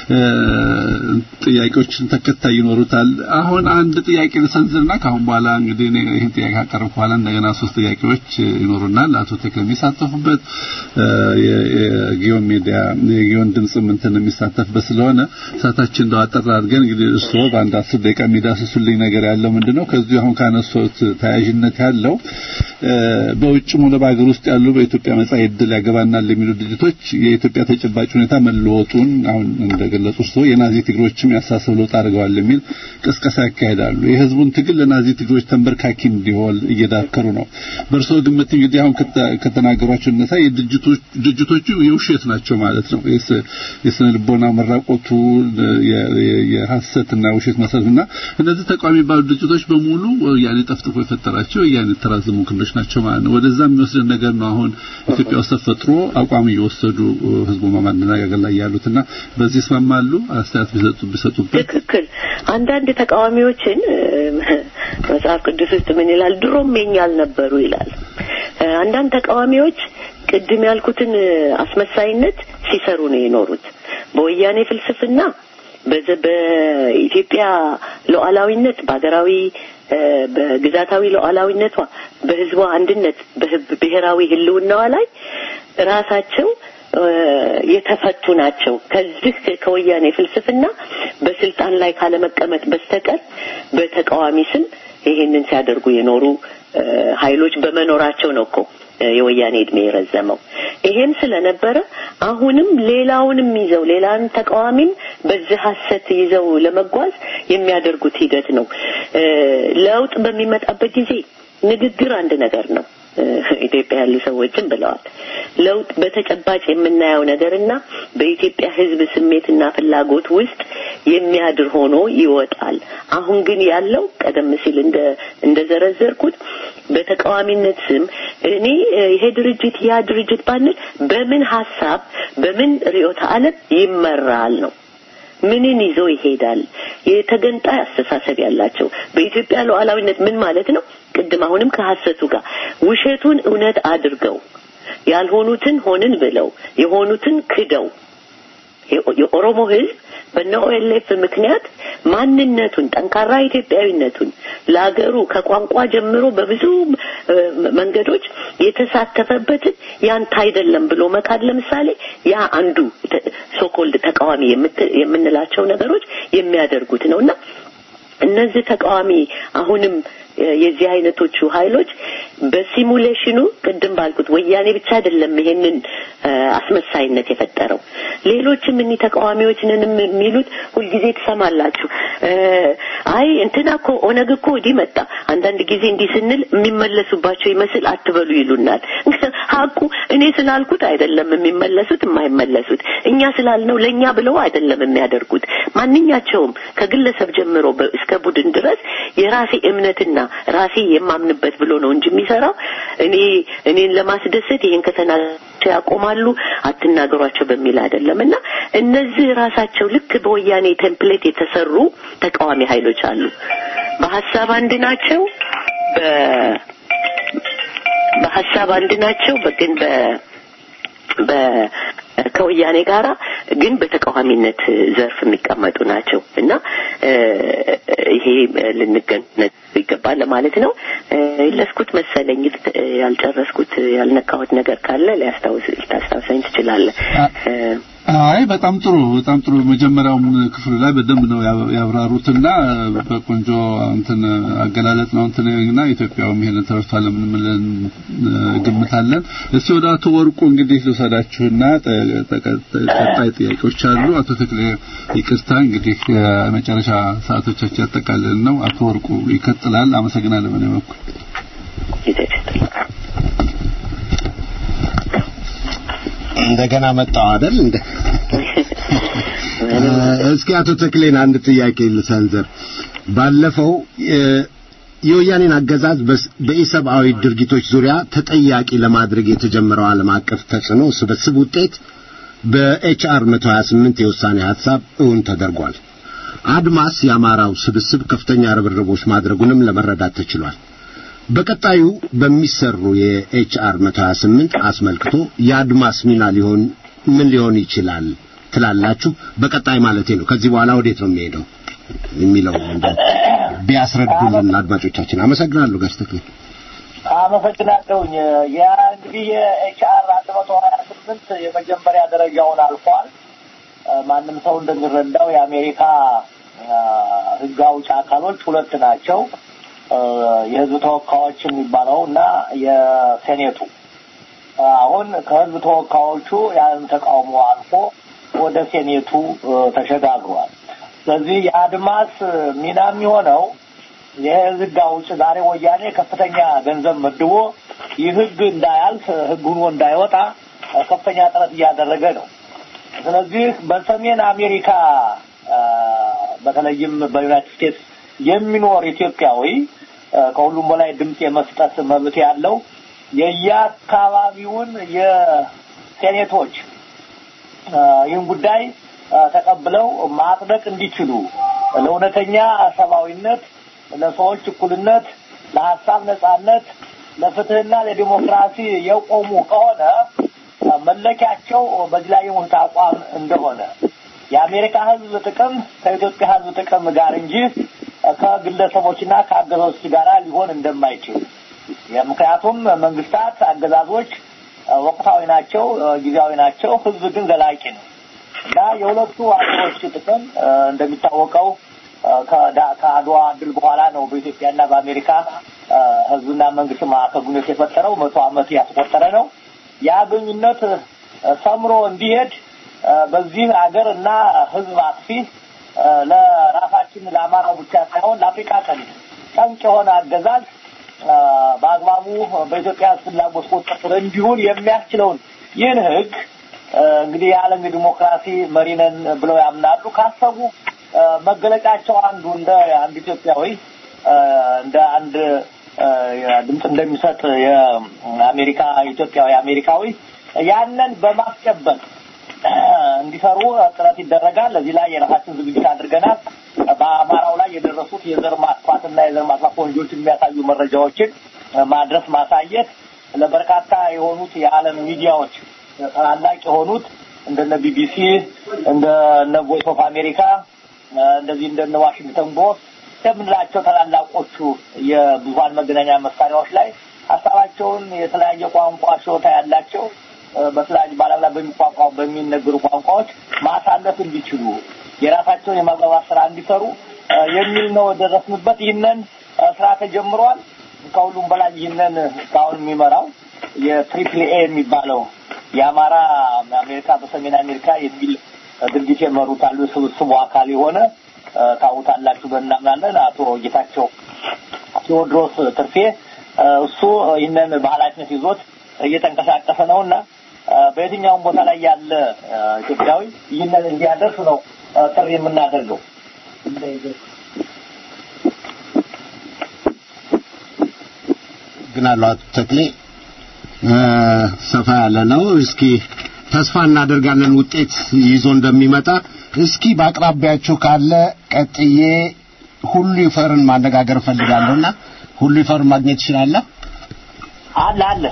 ጥያቄዎችን ተከታይ ይኖሩታል አሁን አንድ ጥያቄ ልሰንዝርና ካሁን በኋላ እንግዲህ ይሄን ጥያቄ አቀርብ በኋላ እንደገና ሶስት ጥያቄዎች ይኖሩናል አቶ ተክለሚ ሳተፉበት የጊዮን ሚዲያ የጊዮን ድምጽ ምንትን የሚሳተፍበት ስለሆነ ሰዓታችን እንደው አጠር አድርገን እንግዲህ እሱ በአንድ አስር ደቂቃ የሚዳስሱልኝ ነገር ያለው ምንድነው ከዚህ አሁን ካነሱት ተያያዥነት ያለው በውጭም ሆነ በአገር ውስጥ ያሉ በኢትዮጵያ መጻኢ ዕድል ያገባናል የሚሉ ድርጅቶች የኢትዮጵያ ተጨባጭ ሁኔታ መለወጡን አሁን እንደገለጹት ሰው የናዚ ትግሮችም ያሳሰብ ለውጥ አድርገዋል የሚል ቅስቀሳ ያካሂዳሉ። የህዝቡን ትግል ለናዚ ትግሮች ተንበርካኪ እንዲሆን እየዳከሩ ነው። በእርሶ ግምት እንግዲህ አሁን ከተናገሯቸው እነሳ የድርጅቶች ድርጅቶቹ የውሸት ናቸው ማለት ነው? የስነ ልቦና መራቆቱ የሐሰትና ውሸት መሰረትና እነዚህ ተቋሚ ባሉ ድርጅቶች በሙሉ ያኔ ጠፍጥፎ የፈጠራቸው ያኔ ተራዘሙ ክንዶች ናቸው ማለት ነው። ወደዛ የሚወስድ ነገር ነው አሁን ኢትዮጵያ ውስጥ ተፈጥሮ አቋም እየወሰዱ ህዝቡ ማማናገር ላይ ያሉትና በዚህ ስማማሉ አስተያየት ቢሰጡ ቢሰጡበት ትክክል። አንዳንድ ተቃዋሚዎችን መጽሐፍ ቅዱስ ውስጥ ምን ይላል? ድሮም የኛል ነበሩ ይላል። አንዳንድ ተቃዋሚዎች ቅድም ያልኩትን አስመሳይነት ሲሰሩ ነው የኖሩት። በወያኔ ፍልስፍና በኢትዮጵያ ሉዓላዊነት በአገራዊ በግዛታዊ ሉዓላዊነቷ በህዝቧ አንድነት በብሔራዊ ህልውናዋ ላይ ራሳቸው የተፈቱ ናቸው። ከዚህ ከወያኔ ፍልስፍና በስልጣን ላይ ካለ መቀመጥ በስተቀር በተቃዋሚ ስም ይሄንን ሲያደርጉ የኖሩ ኃይሎች በመኖራቸው ነው እኮ የወያኔ እድሜ የረዘመው። ይሄም ስለነበረ አሁንም ሌላውንም ይዘው ሌላን ተቃዋሚም በዚህ ሐሰት ይዘው ለመጓዝ የሚያደርጉት ሂደት ነው። ለውጥ በሚመጣበት ጊዜ ንግግር አንድ ነገር ነው። ኢትዮጵያ ያሉ ሰዎችን ብለዋል። ለውጥ በተጨባጭ የምናየው ነገርና በኢትዮጵያ ህዝብ ስሜትና ፍላጎት ውስጥ የሚያድር ሆኖ ይወጣል። አሁን ግን ያለው ቀደም ሲል እንደ እንደዘረዘርኩት በተቃዋሚነት ስም እኔ ይሄ ድርጅት ያ ድርጅት ባንል በምን ሐሳብ በምን ርዕዮተ ዓለም ይመራል ነው። ምንን ይዞ ይሄዳል? የተገንጣይ አስተሳሰብ ያላቸው በኢትዮጵያ ሉዓላዊነት ምን ማለት ነው? ቅድም አሁንም ከሐሰቱ ጋር ውሸቱን እውነት አድርገው ያልሆኑትን ሆንን ብለው የሆኑትን ክደው የኦሮሞ ህዝብ በነኦኤልኤፍ ምክንያት ማንነቱን ጠንካራ ኢትዮጵያዊነቱን ለአገሩ ከቋንቋ ጀምሮ በብዙ መንገዶች የተሳተፈበት ያንተ አይደለም ብሎ መካድ ለምሳሌ ያ አንዱ ሶኮልድ ተቃዋሚ የምንላቸው ነገሮች የሚያደርጉት ነውና እነዚህ ተቃዋሚ አሁንም የዚህ አይነቶቹ ኃይሎች በሲሙሌሽኑ ቅድም ባልኩት ወያኔ ብቻ አይደለም ይሄንን አስመሳይነት የፈጠረው ሌሎችም እኒ ተቃዋሚዎች ነን የሚሉት ሁሉ ጊዜ ተሰማላችሁ። አይ እንትና እኮ ኦነግ እኮ ወዲህ መጣ አንዳንድ ጊዜ እንዲህ ስንል የሚመለሱባቸው ይመስል አትበሉ ይሉናል። ሀቁ እኔ ስላልኩት አይደለም የሚመለሱት የማይመለሱት እኛ ስላልነው ለኛ ብለው አይደለም የሚያደርጉት። ማንኛቸውም ከግለሰብ ጀምሮ እስከ ቡድን ድረስ የራሴ እምነትና ራሴ የማምንበት ብሎ ነው እንጂ የሚሰራው እኔ እኔን ለማስደሰት ይሄን ከተናገሩ ያቆማሉ አትናገሯቸው በሚል አይደለምና እነዚህ ራሳቸው ልክ በወያኔ ቴምፕሌት የተሰሩ ተቃዋሚ ኃይሎች አሉ። በሐሳብ አንድ ናቸው በ በሐሳብ አንድ ናቸው በግን በ በከወያኔ ጋራ ግን በተቃዋሚነት ዘርፍ የሚቀመጡ ናቸው እና ይሄ ልንገነዘብ ይገባል ማለት ነው። ለስኩት መሰለኝ ያልጨረስኩት ያልነካሁት ነገር ካለ ሊያስታውስ ልታስታውሰኝ ትችላለህ? አይ በጣም ጥሩ በጣም ጥሩ መጀመሪያውም ክፍል ላይ በደንብ ነው ያብራሩትና በቆንጆ እንትን አገላለጽ ነው እንትንና ኢትዮጵያውም ይሄን ተርቷል ምን ግምታለን። እስቲ ወደ አቶ ወርቁ እንግዲህ ልሰዳችሁና ተቀጣይ ጥያቄዎች አሉ። አቶ ተክሌ ይቅርታ እንግዲህ የመጨረሻ ሰዓቶቻችን ያጠቃልለን ነው። አቶ ወርቁ ይከተላል። አመሰግናለሁ። በኔ በኩል እንደገና መጣው አይደል እንደ እስኪ አቶ ተክሌን አንድ ጥያቄ ልሰንዘር። ባለፈው የወያኔን አገዛዝ በኢሰብአዊ ድርጊቶች ዙሪያ ተጠያቂ ለማድረግ የተጀመረው ዓለም አቀፍ ተጽዕኖ ስብስብ ውጤት በኤችአር መቶ ሀያ ስምንት የውሳኔ ሐሳብ እውን ተደርጓል። አድማስ የአማራው ስብስብ ከፍተኛ ርብርቦች ማድረጉንም ለመረዳት ተችሏል። በቀጣዩ በሚሰሩ የኤችአር መቶ ሀያ ስምንት አስመልክቶ የአድማስ ሚና ሊሆን ምን ሊሆን ይችላል ትላላችሁ? በቀጣይ ማለቴ ነው። ከዚህ በኋላ ወዴት ነው የሚሄደው የሚለው እንደው ቢያስረዱልን አድማጮቻችን። አመሰግናለሁ። ጋስተክ አመሰግናለሁ። ያ እንግዲህ የኤችአር መቶ ሀያ ስምንት የመጀመሪያ ደረጃውን አልፏል። ማንም ሰው እንደሚረዳው የአሜሪካ ህግ አውጪ አካሎች ሁለት ናቸው። የህዝብ ተወካዮች የሚባለውና የሴኔቱ አሁን ከህዝብ ተወካዮቹ ያን ተቃውሞ አልፎ ወደ ሴኔቱ ተሸጋግሯል። ስለዚህ የአድማስ ሚና የሚሆነው የህግ አውጭ ዛሬ ወያኔ ከፍተኛ ገንዘብ መድቦ ይህ ህግ እንዳያልፍ ህግ ሆኖ እንዳይወጣ ከፍተኛ ጥረት እያደረገ ነው። ስለዚህ በሰሜን አሜሪካ በተለይም በዩናይትድ ስቴትስ የሚኖር ኢትዮጵያዊ ከሁሉም በላይ ድምጽ የመስጠት መብት ያለው የየአካባቢውን የሴኔቶች ይህን ጉዳይ ተቀብለው ማጽደቅ እንዲችሉ ለእውነተኛ ሰብአዊነት፣ ለሰዎች እኩልነት፣ ለሐሳብ ነጻነት፣ ለፍትህና ለዲሞክራሲ የቆሙ ከሆነ መለኪያቸው በዚህ ላይ የሞት አቋም እንደሆነ የአሜሪካ ህዝብ ጥቅም ከኢትዮጵያ ህዝብ ጥቅም ጋር እንጂ ከግለሰቦችና ከአገዛዞች ጋር ሊሆን እንደማይችል ምክንያቱም መንግስታት አገዛዞች ወቅታዊ ናቸው፣ ጊዜያዊ ናቸው፣ ህዝብ ግን ዘላቂ ነው እና የሁለቱ አገሮች ጥቅም እንደሚታወቀው ከአድዋ ድል በኋላ ነው በኢትዮጵያና በአሜሪካ ህዝብና መንግስት መካከል ግንኙነት የፈጠረው መቶ ዓመት ያስቆጠረ ነው። ያ ግንኙነት ሰምሮ እንዲሄድ በዚህ ሀገርና ህዝብ አጥፊ ለራሳችን ለአማራ ብቻ ሳይሆን ለአፍሪካ ቀንድ ጠንቅ የሆነ አገዛዝ በአግባቡ በኢትዮጵያ ፍላጎት ቁጥጥር እንዲሆን የሚያስችለውን ይህን ህግ እንግዲህ የዓለም ዲሞክራሲ መሪነን ብለው ያምናሉ። ካሰቡ መገለጫቸው አንዱ እንደ አንድ ኢትዮጵያዊ እንደ አንድ ድምጽ እንደሚሰጥ የአሜሪካ ኢትዮጵያዊ አሜሪካዊ ያንን በማስቀበል እንዲሰሩ ጥረት ይደረጋል። ለዚህ ላይ የራሳችን ዝግጅት አድርገናል። በአማራው ላይ የደረሱት የዘር ማጥፋትና የዘር ማጥፋት ወንጀሎች የሚያሳዩ መረጃዎችን ማድረስ ማሳየት ለበርካታ የሆኑት የዓለም ሚዲያዎች ታላላቅ የሆኑት እንደነ ቢቢሲ እንደነ ቮይስ ኦፍ አሜሪካ እንደዚህ እንደነ ዋሽንግተን ፖስት የምንላቸው ታላላቆቹ የብዙሃን መገናኛ መሳሪያዎች ላይ ሀሳባቸውን የተለያየ ቋንቋ ሾታ ያላቸው በተለያየ ባላላ በሚቋቋው በሚነገሩ ቋንቋዎች ማሳለፍ እንዲችሉ የራሳቸውን የማግባባት ስራ እንዲሰሩ የሚል ነው ደረስንበት። ይህንን ስራ ተጀምሯል። ከሁሉም በላይ ይህንን ታውን የሚመራው የትሪፕል ኤ የሚባለው የአማራ አሜሪካ በሰሜን አሜሪካ የሚል ድርጅት የመሩት አሉ ስብስቡ አካል የሆነ ታውታላችሁ በእናምናለን አቶ ጌታቸው ቴዎድሮስ ትርፌ እሱ ይህንን በኃላፊነት ይዞት እየተንቀሳቀሰ ነውና በየትኛውም ቦታ ላይ ያለ ኢትዮጵያዊ ይህንን እንዲያደርስ ነው ጥሪ የምናደርገው። ግን አሏት ተክሌ ሰፋ ያለ ነው። እስኪ ተስፋ እናደርጋለን ውጤት ይዞ እንደሚመጣ። እስኪ በአቅራቢያችሁ ካለ ቀጥዬ ሁሉ ይፈርን ማነጋገር ፈልጋለሁና ሁሉ ይፈርን ማግኘት ይችላል? አለ አለ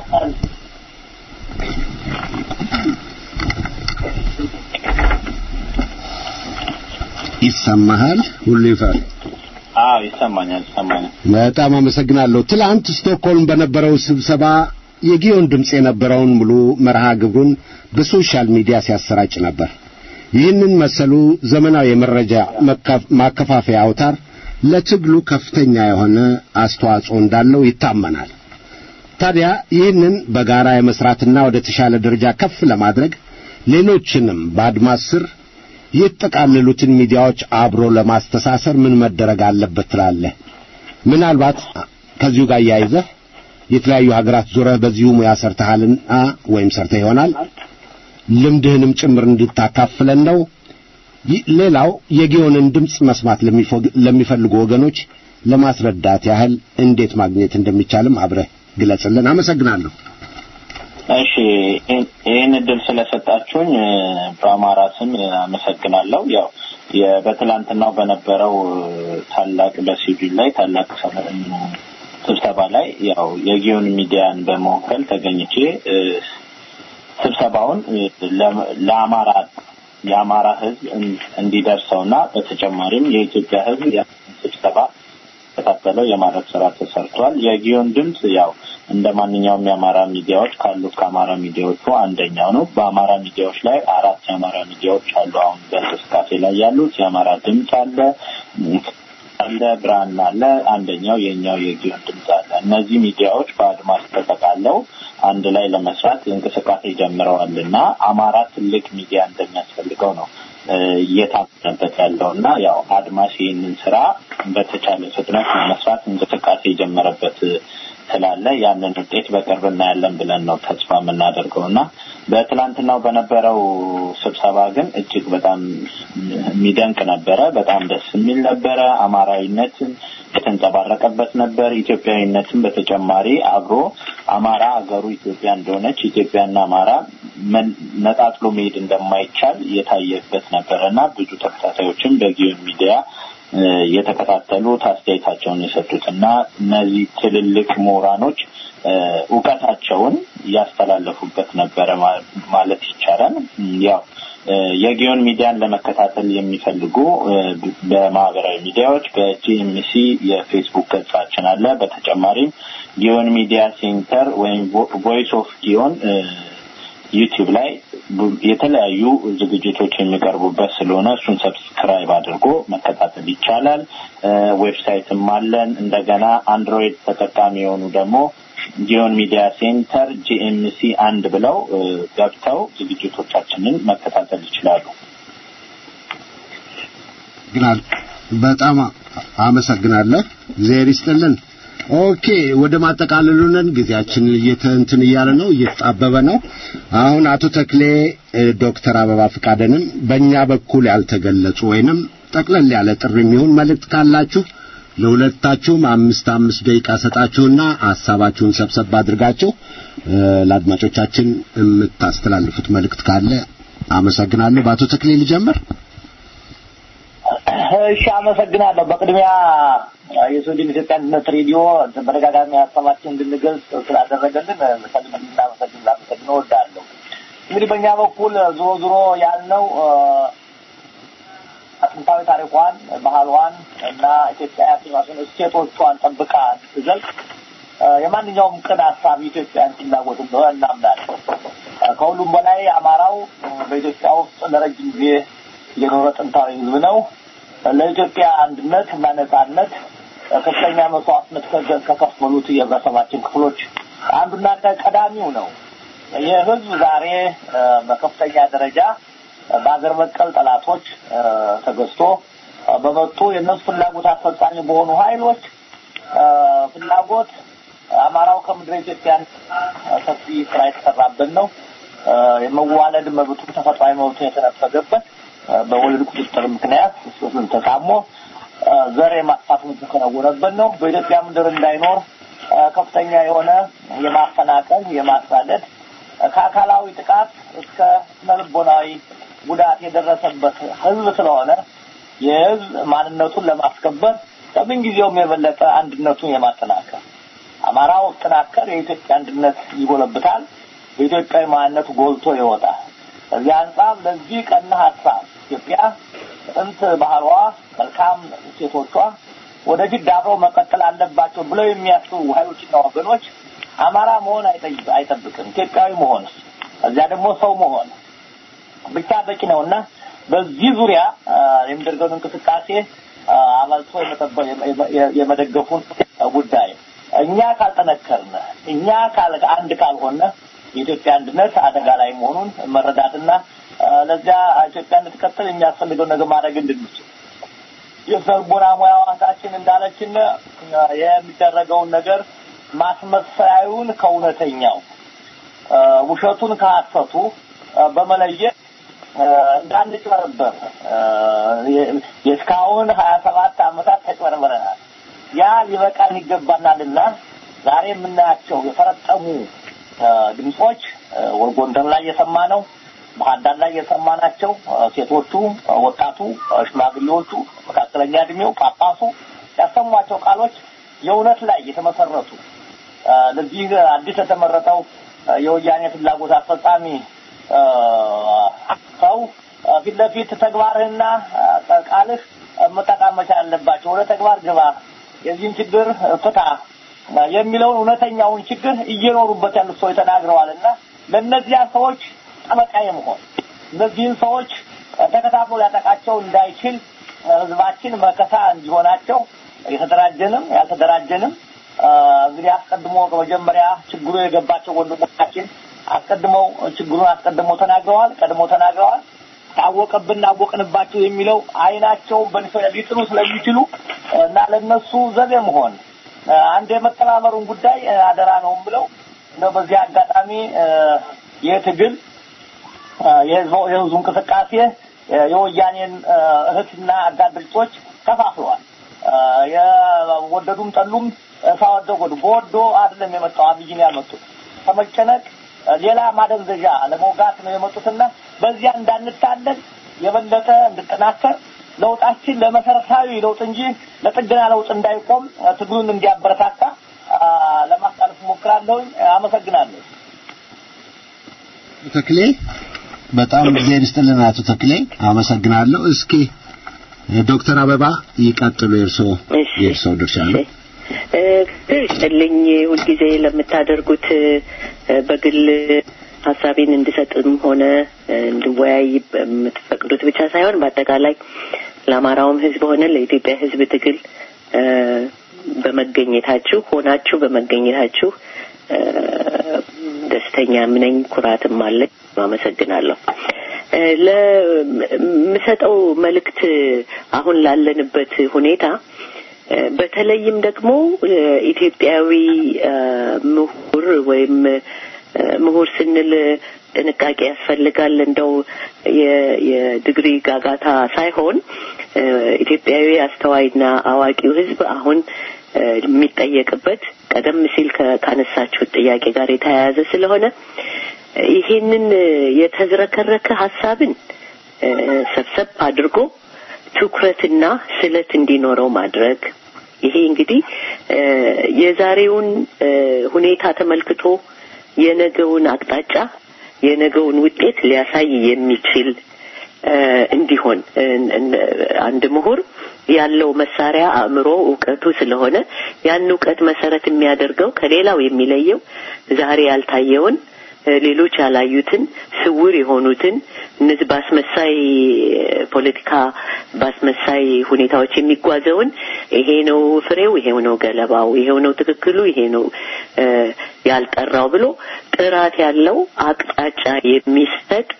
ይሰማሃል? ሁሉ ይፈር? አዎ ይሰማኛል ይሰማኛል። በጣም አመሰግናለሁ። ትላንት ስቶክሆልም በነበረው ስብሰባ የጊዮን ድምጽ የነበረውን ሙሉ መርሃ ግብሩን በሶሻል ሚዲያ ሲያሰራጭ ነበር። ይህንን መሰሉ ዘመናዊ የመረጃ ማከፋፈያ አውታር ለትግሉ ከፍተኛ የሆነ አስተዋጽኦ እንዳለው ይታመናል። ታዲያ ይህንን በጋራ የመስራትና ወደ ተሻለ ደረጃ ከፍ ለማድረግ ሌሎችንም በአድማስ ስር የተጠቃለሉትን ሚዲያዎች አብሮ ለማስተሳሰር ምን መደረግ አለበት ትላለህ? ምናልባት ከዚሁ ጋር ያይዘህ የተለያዩ ሀገራት ዙረህ በዚሁ ሙያ ሰርተሃልና ወይም ሰርተህ ይሆናል ልምድህንም ጭምር እንድታካፍለን ነው። ሌላው የጊዮንን ድምጽ መስማት ለሚፈልጉ ወገኖች ለማስረዳት ያህል እንዴት ማግኘት እንደሚቻልም አብረህ ግለጽልን። አመሰግናለሁ። እሺ ይሄን እድል ስለሰጣችሁኝ በአማራ ስም አመሰግናለሁ። ያው በትላንትናው በነበረው ታላቅ በሲቪል ላይ ታላቅ ስብሰባ ላይ ያው የጊዮን ሚዲያን በመወከል ተገኝቼ ስብሰባውን ለአማራ የአማራ ህዝብ እንዲደርሰውና በተጨማሪም የኢትዮጵያ ህዝብ ስብሰባ ተከታተለው የማድረግ ስራ ተሰርቷል። የጊዮን ድምጽ ያው እንደማንኛውም የአማራ ሚዲያዎች ካሉት ከአማራ ሚዲያዎቹ አንደኛው ነው። በአማራ ሚዲያዎች ላይ አራት የአማራ ሚዲያዎች አሉ። አሁን በእንቅስቃሴ ላይ ያሉት የአማራ ድምጽ አለ፣ አለ ብራና አለ አንደኛው የኛው የጊዮን ድምጽ አለ እነዚህ ሚዲያዎች በአድማስ ተጠቃለው አንድ ላይ ለመስራት እንቅስቃሴ ጀምረዋልና አማራ ትልቅ ሚዲያ እንደሚያስፈልገው ነው እየታሰበበት ያለውና ያው አድማስ ይህንን ስራ በተቻለ ፍጥነት መስራት እንቅስቃሴ ጀመረበት ስላለ ያንን ውጤት በቅርብ እናያለን ብለን ነው ተስፋ የምናደርገውና በትላንትናው በነበረው ስብሰባ ግን እጅግ በጣም የሚደንቅ ነበረ በጣም ደስ የሚል ነበረ አማራዊነትን የተንጸባረቀበት ነበር ኢትዮጵያዊነትን በተጨማሪ አብሮ አማራ ሀገሩ ኢትዮጵያ እንደሆነች ኢትዮጵያና አማራ ነጣጥሎ መሄድ እንደማይቻል የታየበት ነበርና ብዙ ተከታታዮችም በጊዮን ሚዲያ የተከታተሉ አስተያየታቸውን የሰጡትና እነዚህ ትልልቅ ምሁራኖች ዕውቀታቸውን ያስተላለፉበት ነበር ማለት ይቻላል ያው የጊዮን ሚዲያን ለመከታተል የሚፈልጉ በማህበራዊ ሚዲያዎች በጂኤምሲ የፌስቡክ ገጻችን አለ በተጨማሪም ጊዮን ሚዲያ ሴንተር ወይም ቮይስ ኦፍ ጊዮን ዩቲዩብ ላይ የተለያዩ ዝግጅቶች የሚቀርቡበት ስለሆነ እሱን ሰብስክራይብ አድርጎ መከታተል ይቻላል ዌብሳይትም አለን እንደገና አንድሮይድ ተጠቃሚ የሆኑ ደግሞ ጊዮን ሚዲያ ሴንተር ጂኤምሲ አንድ ብለው ገብተው ዝግጅቶቻችንን መከታተል ይችላሉ ግናል በጣም አመሰግናለሁ እግዚአብሔር ይስጥልን ኦኬ ወደ ማጠቃለሉን ጊዜያችን እየተንትን ያለ ነው እየተጣበበ ነው አሁን አቶ ተክሌ ዶክተር አበባ ፍቃደንም በእኛ በኩል ያልተገለጹ ወይንም ጠቅለል ያለ ጥሪ የሚሆን መልእክት ካላችሁ ለሁለታችሁም አምስት አምስት ደቂቃ ሰጣችሁና ሐሳባችሁን ሰብሰብ አድርጋችሁ ለአድማጮቻችን የምታስተላልፉት መልእክት ካለ አመሰግናለሁ በአቶ ተክሌ ልጀምር እሺ አመሰግናለሁ በቅድሚያ የሱዲን ኢትዮጵያነት ሬዲዮ በተደጋጋሚ ሐሳባችንን እንድንገልጽ ስላደረገልን ለሰልምና መሰግናለሁ ለሰግኖ ወዳለሁ እንግዲህ በእኛ በኩል ዞሮ ዞሮ ያልነው አጥንታዊ ታሪኳን ባህሏን እና ኢትዮጵያ ያስባሱን እሴቶቿን ጠብቃ ትዘልቅ የማንኛውም ቅን ሐሳብ ኢትዮጵያን ፍላጎት እንደሆነ እናምናለን ከሁሉም በላይ አማራው በኢትዮጵያ ውስጥ ለረጅም ጊዜ የኖረ ጥንታዊ ህዝብ ነው ለኢትዮጵያ አንድነት እና ነጻነት ከፍተኛ መስዋዕትነት ከከፈሉት የህብረተሰባችን ክፍሎች አንዱና ቀዳሚው ነው የህዝብ ዛሬ በከፍተኛ ደረጃ በአገር በቀል ጠላቶች ተገዝቶ በመጡ የነሱ ፍላጎት አስፈጻሚ በሆኑ ኃይሎች ፍላጎት አማራው ከምድረ ኢትዮጵያን ሰፊ ስራ የተሰራበት ነው የመዋለድ መብቱ ተፈጥሯዊ መብቱ የተነፈገበት በወለድ ቁጥጥር ምክንያት እሱን ተቃሞ ዘር የማጥፋት የተከናወነበት ነው በኢትዮጵያ ምድር እንዳይኖር ከፍተኛ የሆነ የማፈናቀል የማሳደድ ከአካላዊ ጥቃት እስከ ስነልቦናዊ ጉዳት የደረሰበት ህዝብ ስለሆነ የህዝብ ማንነቱን ለማስከበር ከምን ጊዜውም የበለጠ አንድነቱን የማጠናከር አማራው ተናከረ የኢትዮጵያ አንድነት ይጎለብታል የኢትዮጵያ ማንነት ጎልቶ ይወጣል እዚያ አንጻር ለዚህ ቀና ሐሳብ ኢትዮጵያ እንት ባህሏ መልካም ሴቶቿ ወደፊት ዳብረው መቀጠል አለባቸው ብለው የሚያስቡ ኃይሎችና ወገኖች አማራ መሆን አይጠብቅም ኢትዮጵያዊ መሆን እዚያ ደግሞ ሰው መሆን ብቻ በቂ ነውና በዚህ ዙሪያ የሚደረገው እንቅስቃሴ አባልቶ የመደገፉን ጉዳይ እኛ ካልተነከርነ እኛ ካለ አንድ ካልሆነ የኢትዮጵያ አንድነት አደጋ ላይ መሆኑን መረዳትና ለዛ ኢትዮጵያ እንድትቀጥል የሚያስፈልገው ነገር ማድረግ እንድንችል የሰርቦና ሙያዋታችን እንዳለችን የሚደረገው ነገር ማስመሰያዩን ከእውነተኛው ውሸቱን ከሐሰቱ በመለየት እንዳንጭበረበር የስካውን ሀያ ሰባት አመታት ተጭበረበረናል ያ ሊበቃን ይገባናልና ዛሬ የምናያቸው የፈረጠሙ ድምጾች ወርጎንደር ላይ የሰማነው ባህዳር ላይ የሰማናቸው ሴቶቹ ወጣቱ ሽማግሌዎቹ መካከለኛ እድሜው ጳጳሱ ያሰሟቸው ቃሎች የእውነት ላይ የተመሰረቱ ለዚህ አዲስ የተመረጠው የወያኔ ፍላጎት አስፈጻሚ ሰው ፊት ለፊት ተግባርህና ቃልህ መጣጣመቻ አለባቸው ወደ ተግባር ግባ የዚህን ችግር ፍታ የሚለውን እውነተኛውን ችግር እየኖሩበት ያሉ ሰው ተናግረዋልና ለነዚያ ሰዎች ጠበቃ የመሆን እነዚህን ሰዎች ተከታትሎ ያጠቃቸው እንዳይችል ህዝባችን መከታ እንዲሆናቸው የተደራጀንም ያልተደራጀንም እንግዲህ አስቀድሞ ከመጀመሪያ ችግሩ የገባቸው ወንድሞቻችን አስቀድመው ችግሩን አስቀድመው ተናግረዋል ቀድሞ ተናግረዋል ታወቀብን አወቅንባቸው የሚለው አይናቸው በንፈለ ሊጥሩ ስለሚችሉ እና ለነሱ ዘቤ መሆን አንድ የመተማመሩን ጉዳይ አደራ ነው ብለው ነው በዚህ አጋጣሚ የትግል የህዝቡ የህዝቡ እንቅስቃሴ የወያኔን እህትና አጋር ድርጅቶች ተፋፍለዋል የወደዱም ጠሉም ሳወደው ወዶ አይደለም የመጣው አብይን ያመጡት ተመጨነቅ ሌላ ማደንዘዣ ለሞጋት ነው የመጡትና በዚያ እንዳንታለል የበለጠ እንድጠናከር ለውጣችን ለመሰረታዊ ለውጥ እንጂ ለጥገና ለውጥ እንዳይቆም ትግሉን እንዲያበረታታ ለማስተላለፍ ሞክራለሁ አመሰግናለሁ ተክሌ በጣም እግዚአብሔር ይስጥልን አቶ ተክሌ አመሰግናለሁ እስኪ ዶክተር አበባ ይቀጥሉ የርሶ የርሶ ድርሻ ነው እሺ ሁል ጊዜ ለምታደርጉት በግል ሐሳቤን እንድሰጥም ሆነ እንድወያይ የምትፈቅዱት ብቻ ሳይሆን በአጠቃላይ ለአማራውም ህዝብ ሆነ ለኢትዮጵያ ህዝብ ትግል በመገኘታችሁ ሆናችሁ በመገኘታችሁ ደስተኛ ነኝ ኩራትም አለኝ አመሰግናለሁ ለምሰጠው መልእክት አሁን ላለንበት ሁኔታ በተለይም ደግሞ ኢትዮጵያዊ ምሁር ወይም ምሁር ስንል ጥንቃቄ ያስፈልጋል እንደው የዲግሪ ጋጋታ ሳይሆን ኢትዮጵያዊ አስተዋይና አዋቂው ህዝብ አሁን የሚጠየቅበት ቀደም ሲል ካነሳችሁ ጥያቄ ጋር የተያያዘ ስለሆነ ይሄንን የተዝረከረከ ሐሳብን ሰብሰብ አድርጎ ትኩረትና ስለት እንዲኖረው ማድረግ ይሄ እንግዲህ የዛሬውን ሁኔታ ተመልክቶ የነገውን አቅጣጫ የነገውን ውጤት ሊያሳይ የሚችል እንዲሆን አንድ ምሁር ያለው መሳሪያ አእምሮ ዕውቀቱ ስለሆነ ያን ዕውቀት መሰረት የሚያደርገው ከሌላው የሚለየው ዛሬ ያልታየውን ሌሎች ያላዩትን ስውር የሆኑትን እነዚህ ባስመሳይ ፖለቲካ ባስመሳይ ሁኔታዎች የሚጓዘውን ይሄ ነው ፍሬው ይሄ ነው ገለባው ይሄ ነው ትክክሉ ይሄ ነው ያልጠራው ብሎ ጥራት ያለው አቅጣጫ የሚሰጥ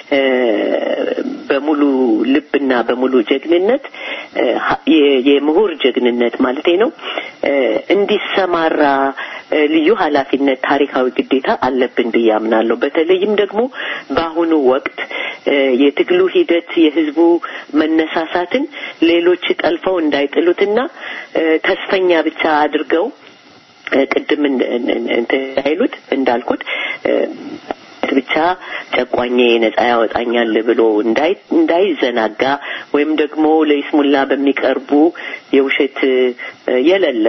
በሙሉ ልብና በሙሉ ጀግንነት የምሁር ጀግንነት ማለት ነው እንዲሰማራ ልዩ ኃላፊነት ታሪካዊ ግዴታ አለብን ብያምናለሁ በተለይም ደግሞ በአሁኑ ወቅት የትግሉ ሂደት የህዝቡ መነሳሳትን ሌሎች ጠልፈው እንዳይጥሉትና ተስፈኛ ብቻ አድርገው ቅድም እንታይሉት እንዳልኩት ብቻ ጨቋኜ ነፃ ያወጣኛል ብሎ እንዳይ እንዳይዘናጋ ወይም ደግሞ ለይስሙላ በሚቀርቡ የውሸት የለለ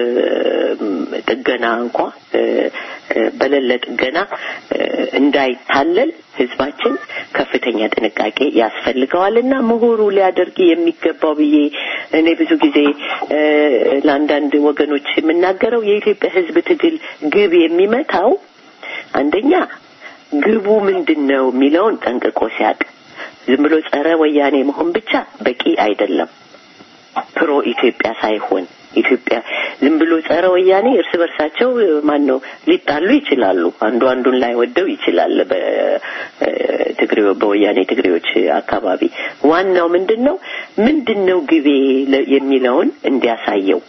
ጥገና እንኳን በለለ ጥገና እንዳይታለል ህዝባችን ከፍተኛ ጥንቃቄ ያስፈልገዋልና ምሁሩ ሊያደርግ የሚገባው ብዬ እኔ ብዙ ጊዜ ለአንዳንድ ወገኖች የምናገረው የኢትዮጵያ ህዝብ ትግል ግብ የሚመታው አንደኛ ግቡ ምንድነው ሚለውን ጠንቅቆ ሲያቅ ዝም ብሎ ጸረ ወያኔ መሆን ብቻ በቂ አይደለም ፕሮ ኢትዮጵያ ሳይሆን ኢትዮጵያ ዝም ብሎ ጸረ ወያኔ እርስ በርሳቸው ማን ነው ሊጣሉ ይችላሉ አንዱ አንዱን ላይ ወደው ይችላል በትግሬው በወያኔ ትግሬዎች አካባቢ ዋናው ምንድነው ምንድነው ግቤ የሚለውን እንዲያሳየው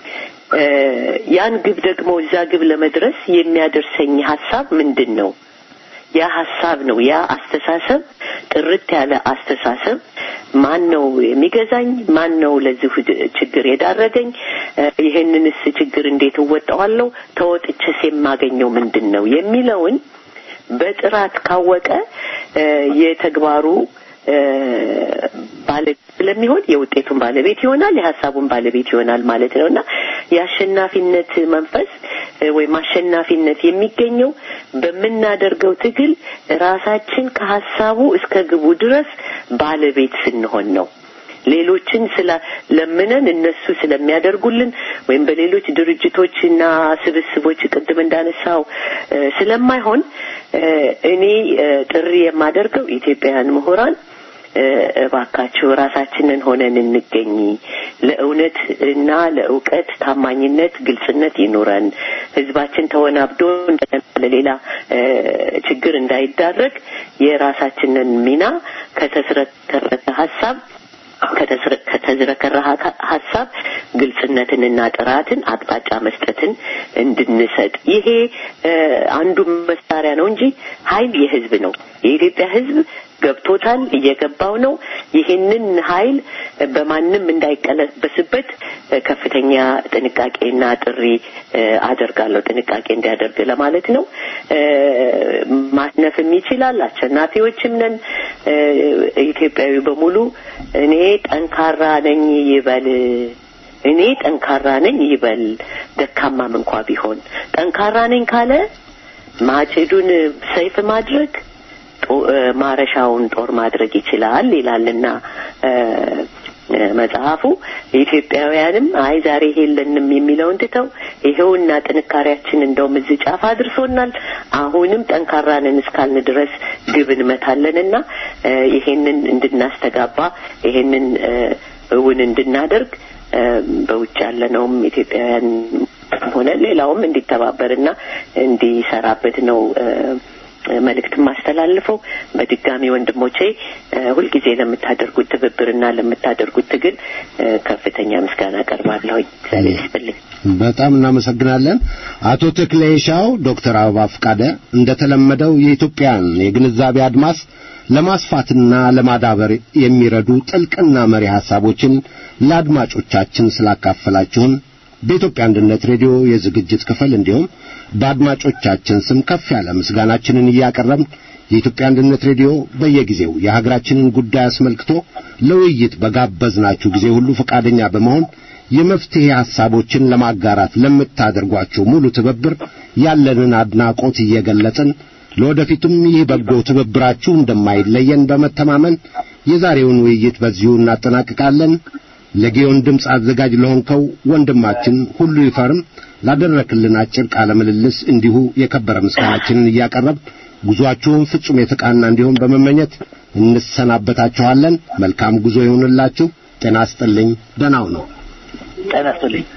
ያን ግብ ደግሞ እዛ ግብ ለመድረስ የሚያደርሰኝ ሐሳብ ምንድነው ያ ሐሳብ ነው ያ አስተሳሰብ ጥርት ያለ አስተሳሰብ ማን ነው የሚገዛኝ ማን ነው ለዚህ ችግር የዳረገኝ ይሄንንስ ችግር እንዴት እወጣዋለሁ ተወጥቼስ የማገኘው ምንድነው የሚለውን በጥራት ካወቀ የተግባሩ ባለቤት ስለሚሆን የውጤቱን ባለቤት ይሆናል የሐሳቡን ባለቤት ይሆናል ማለት ነውና ያሸናፊነት መንፈስ ወይ ማሸናፊነት የሚገኘው በመናደርገው ትግል ራሳችን ከሐሳቡ እስከ ግቡ ድረስ ባለቤት ስንሆን ነው ሌሎችን ስለ ለምነን እነሱ ስለሚያደርጉልን ወይም በሌሎች ድርጅቶችና ስብስቦች ቅድም እንዳነሳው ስለማይሆን እኔ ጥሪ የማደርገው ኢትዮጵያውያን ምሁራን እባካችሁ ራሳችንን ሆነን እንገኝ ለእውነት እና ለእውቀት ታማኝነት ግልጽነት ይኖረን ህዝባችን ተወናብዶ ለሌላ ችግር እንዳይዳረግ የራሳችንን ሚና ከተስረከረ ሐሳብ ከተዝረከረ ሐሳብ ግልጽነትንና ጥራትን አቅጣጫ መስጠትን እንድንሰጥ ይሄ አንዱ መሳሪያ ነው እንጂ ኃይል የህዝብ ነው የኢትዮጵያ ህዝብ ገብቶታል እየገባው ነው ይሄንን ኃይል በማንም እንዳይቀለበስበት ከፍተኛ ጥንቃቄና ጥሪ አደርጋለሁ ጥንቃቄ እንዲያደርግ ለማለት ነው ማስነፍም ይችላል አሸናፊዎችም ነን ኢትዮጵያዊ በሙሉ እኔ ጠንካራ ነኝ ይበል እኔ ጠንካራ ነኝ ይበል ደካማም እንኳን ቢሆን ጠንካራ ነኝ ካለ ማጭዱን ሰይፍ ማድረግ ማረሻውን ጦር ማድረግ ይችላል ይላልና መጽሐፉ ኢትዮጵያውያንም አይ ዛሬ ሄለንም የሚለውን ተተው ይሄውና ጥንካሬያችን እንደውም እዚህ ጫፍ አድርሶናል አሁንም ጠንካራንን እስካልን ድረስ ግብን መታለንና ይሄንን እንድናስተጋባ ይሄንን እውን እንድናደርግ በውጭ ያለነውም ኢትዮጵያውያን ሆነ ሌላውም እንዲተባበርና እንዲሰራበት ነው መልእክት ማስተላልፈው በድጋሚ ወንድሞቼ ሁሉ ጊዜ ለምታደርጉት ትብብርና ለምታደርጉት ትግል ከፍተኛ ምስጋና አቀርባለሁ ስለዚህ በጣም እናመሰግናለን አቶ ተክሌሻው ዶክተር አበባ ፍቃደ እንደተለመደው የኢትዮጵያን የግንዛቤ አድማስ ለማስፋትና ለማዳበር የሚረዱ ጥልቅና መሪ ሐሳቦችን ለአድማጮቻችን ስላካፈላችሁን በኢትዮጵያ አንድነት ሬዲዮ የዝግጅት ክፍል እንዲሁም በአድማጮቻችን ስም ከፍ ያለ ምስጋናችንን እያቀረብን የኢትዮጵያ አንድነት ሬዲዮ በየጊዜው የሀገራችንን ጉዳይ አስመልክቶ ለውይይት በጋበዝናችሁ ጊዜ ሁሉ ፈቃደኛ በመሆን የመፍትሄ ሐሳቦችን ለማጋራት ለምታደርጓቸው ሙሉ ትብብር ያለንን አድናቆት እየገለጽን ለወደፊቱም ይህ በጎ ትብብራችሁ እንደማይለየን በመተማመን የዛሬውን ውይይት በዚሁ እናጠናቅቃለን ለጊዮን ድምጽ አዘጋጅ ለሆንከው ወንድማችን ሁሉ ይፈርም ላደረክልን አጭር ቃለ ምልልስ እንዲሁ የከበረ ምስጋናችንን እያቀረብ ጉዟችሁን ፍጹም የተቃና እንዲሆን በመመኘት እንሰናበታችኋለን መልካም ጉዞ ይሁንላችሁ ጤና ይስጥልኝ ደህና ሁኑ ጤና ይስጥልኝ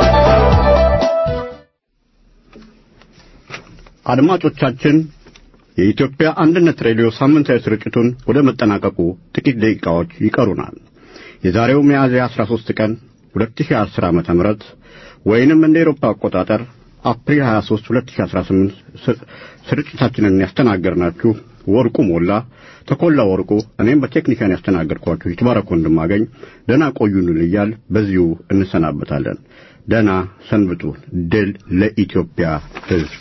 አድማጮቻችን የኢትዮጵያ አንድነት ሬዲዮ ሳምንታዊ ስርጭቱን ወደ መጠናቀቁ ጥቂት ደቂቃዎች ይቀሩናል። የዛሬው ሚያዝያ አስራ ሦስት ቀን ሁለት ሺህ አስር ዓመተ ምህረት ወይንም እንደ አውሮፓ አቆጣጠር አፕሪል ሀያ ሦስት ሁለት ሺህ አስራ ስምንት ስርጭታችንን ያስተናገርናችሁ ወርቁ ሞላ፣ ተኮላ ወርቁ፣ እኔም በቴክኒካን ያስተናገርኳችሁ ይትባረክ ወንድማገኝ ደህና ቆዩልን እያል በዚሁ እንሰናበታለን። ደህና ሰንብቱ። ድል ለኢትዮጵያ ሕዝብ።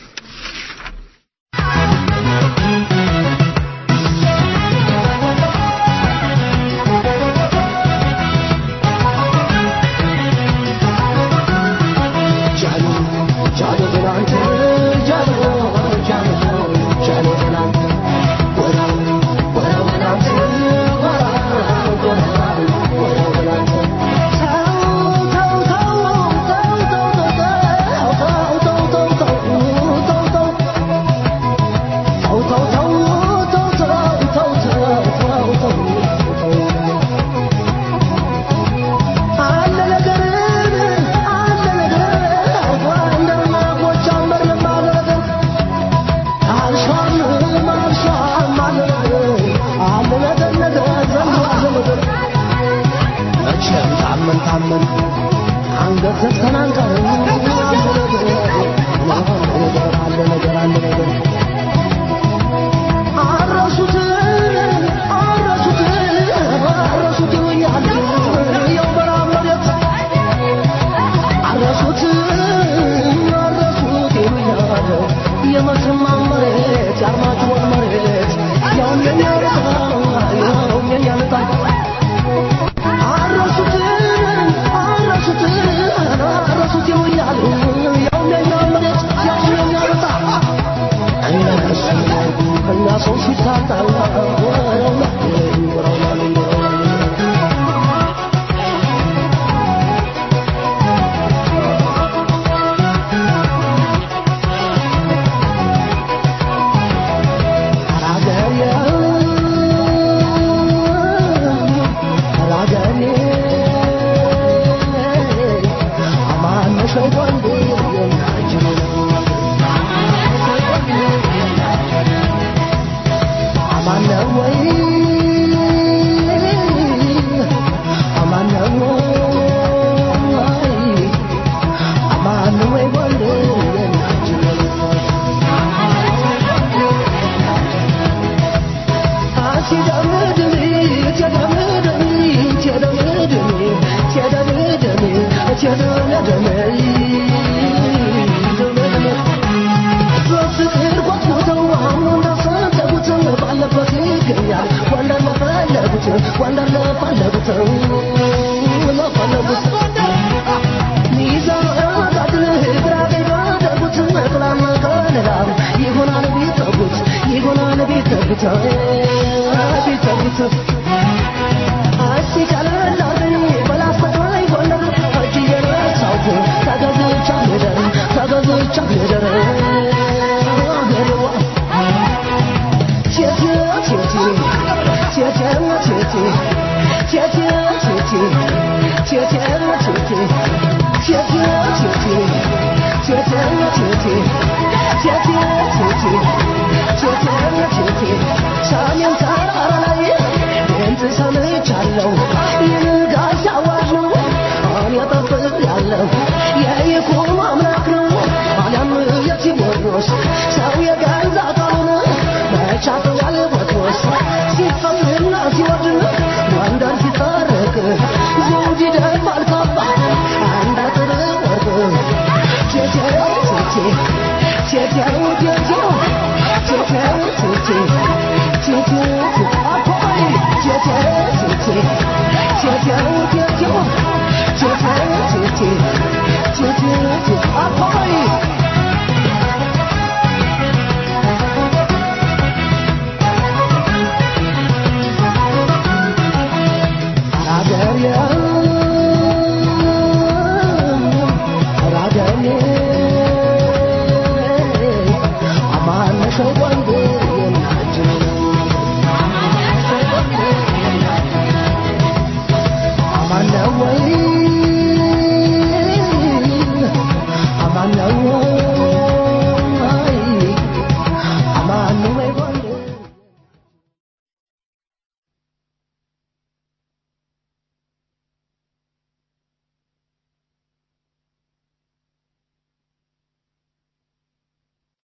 Thank you.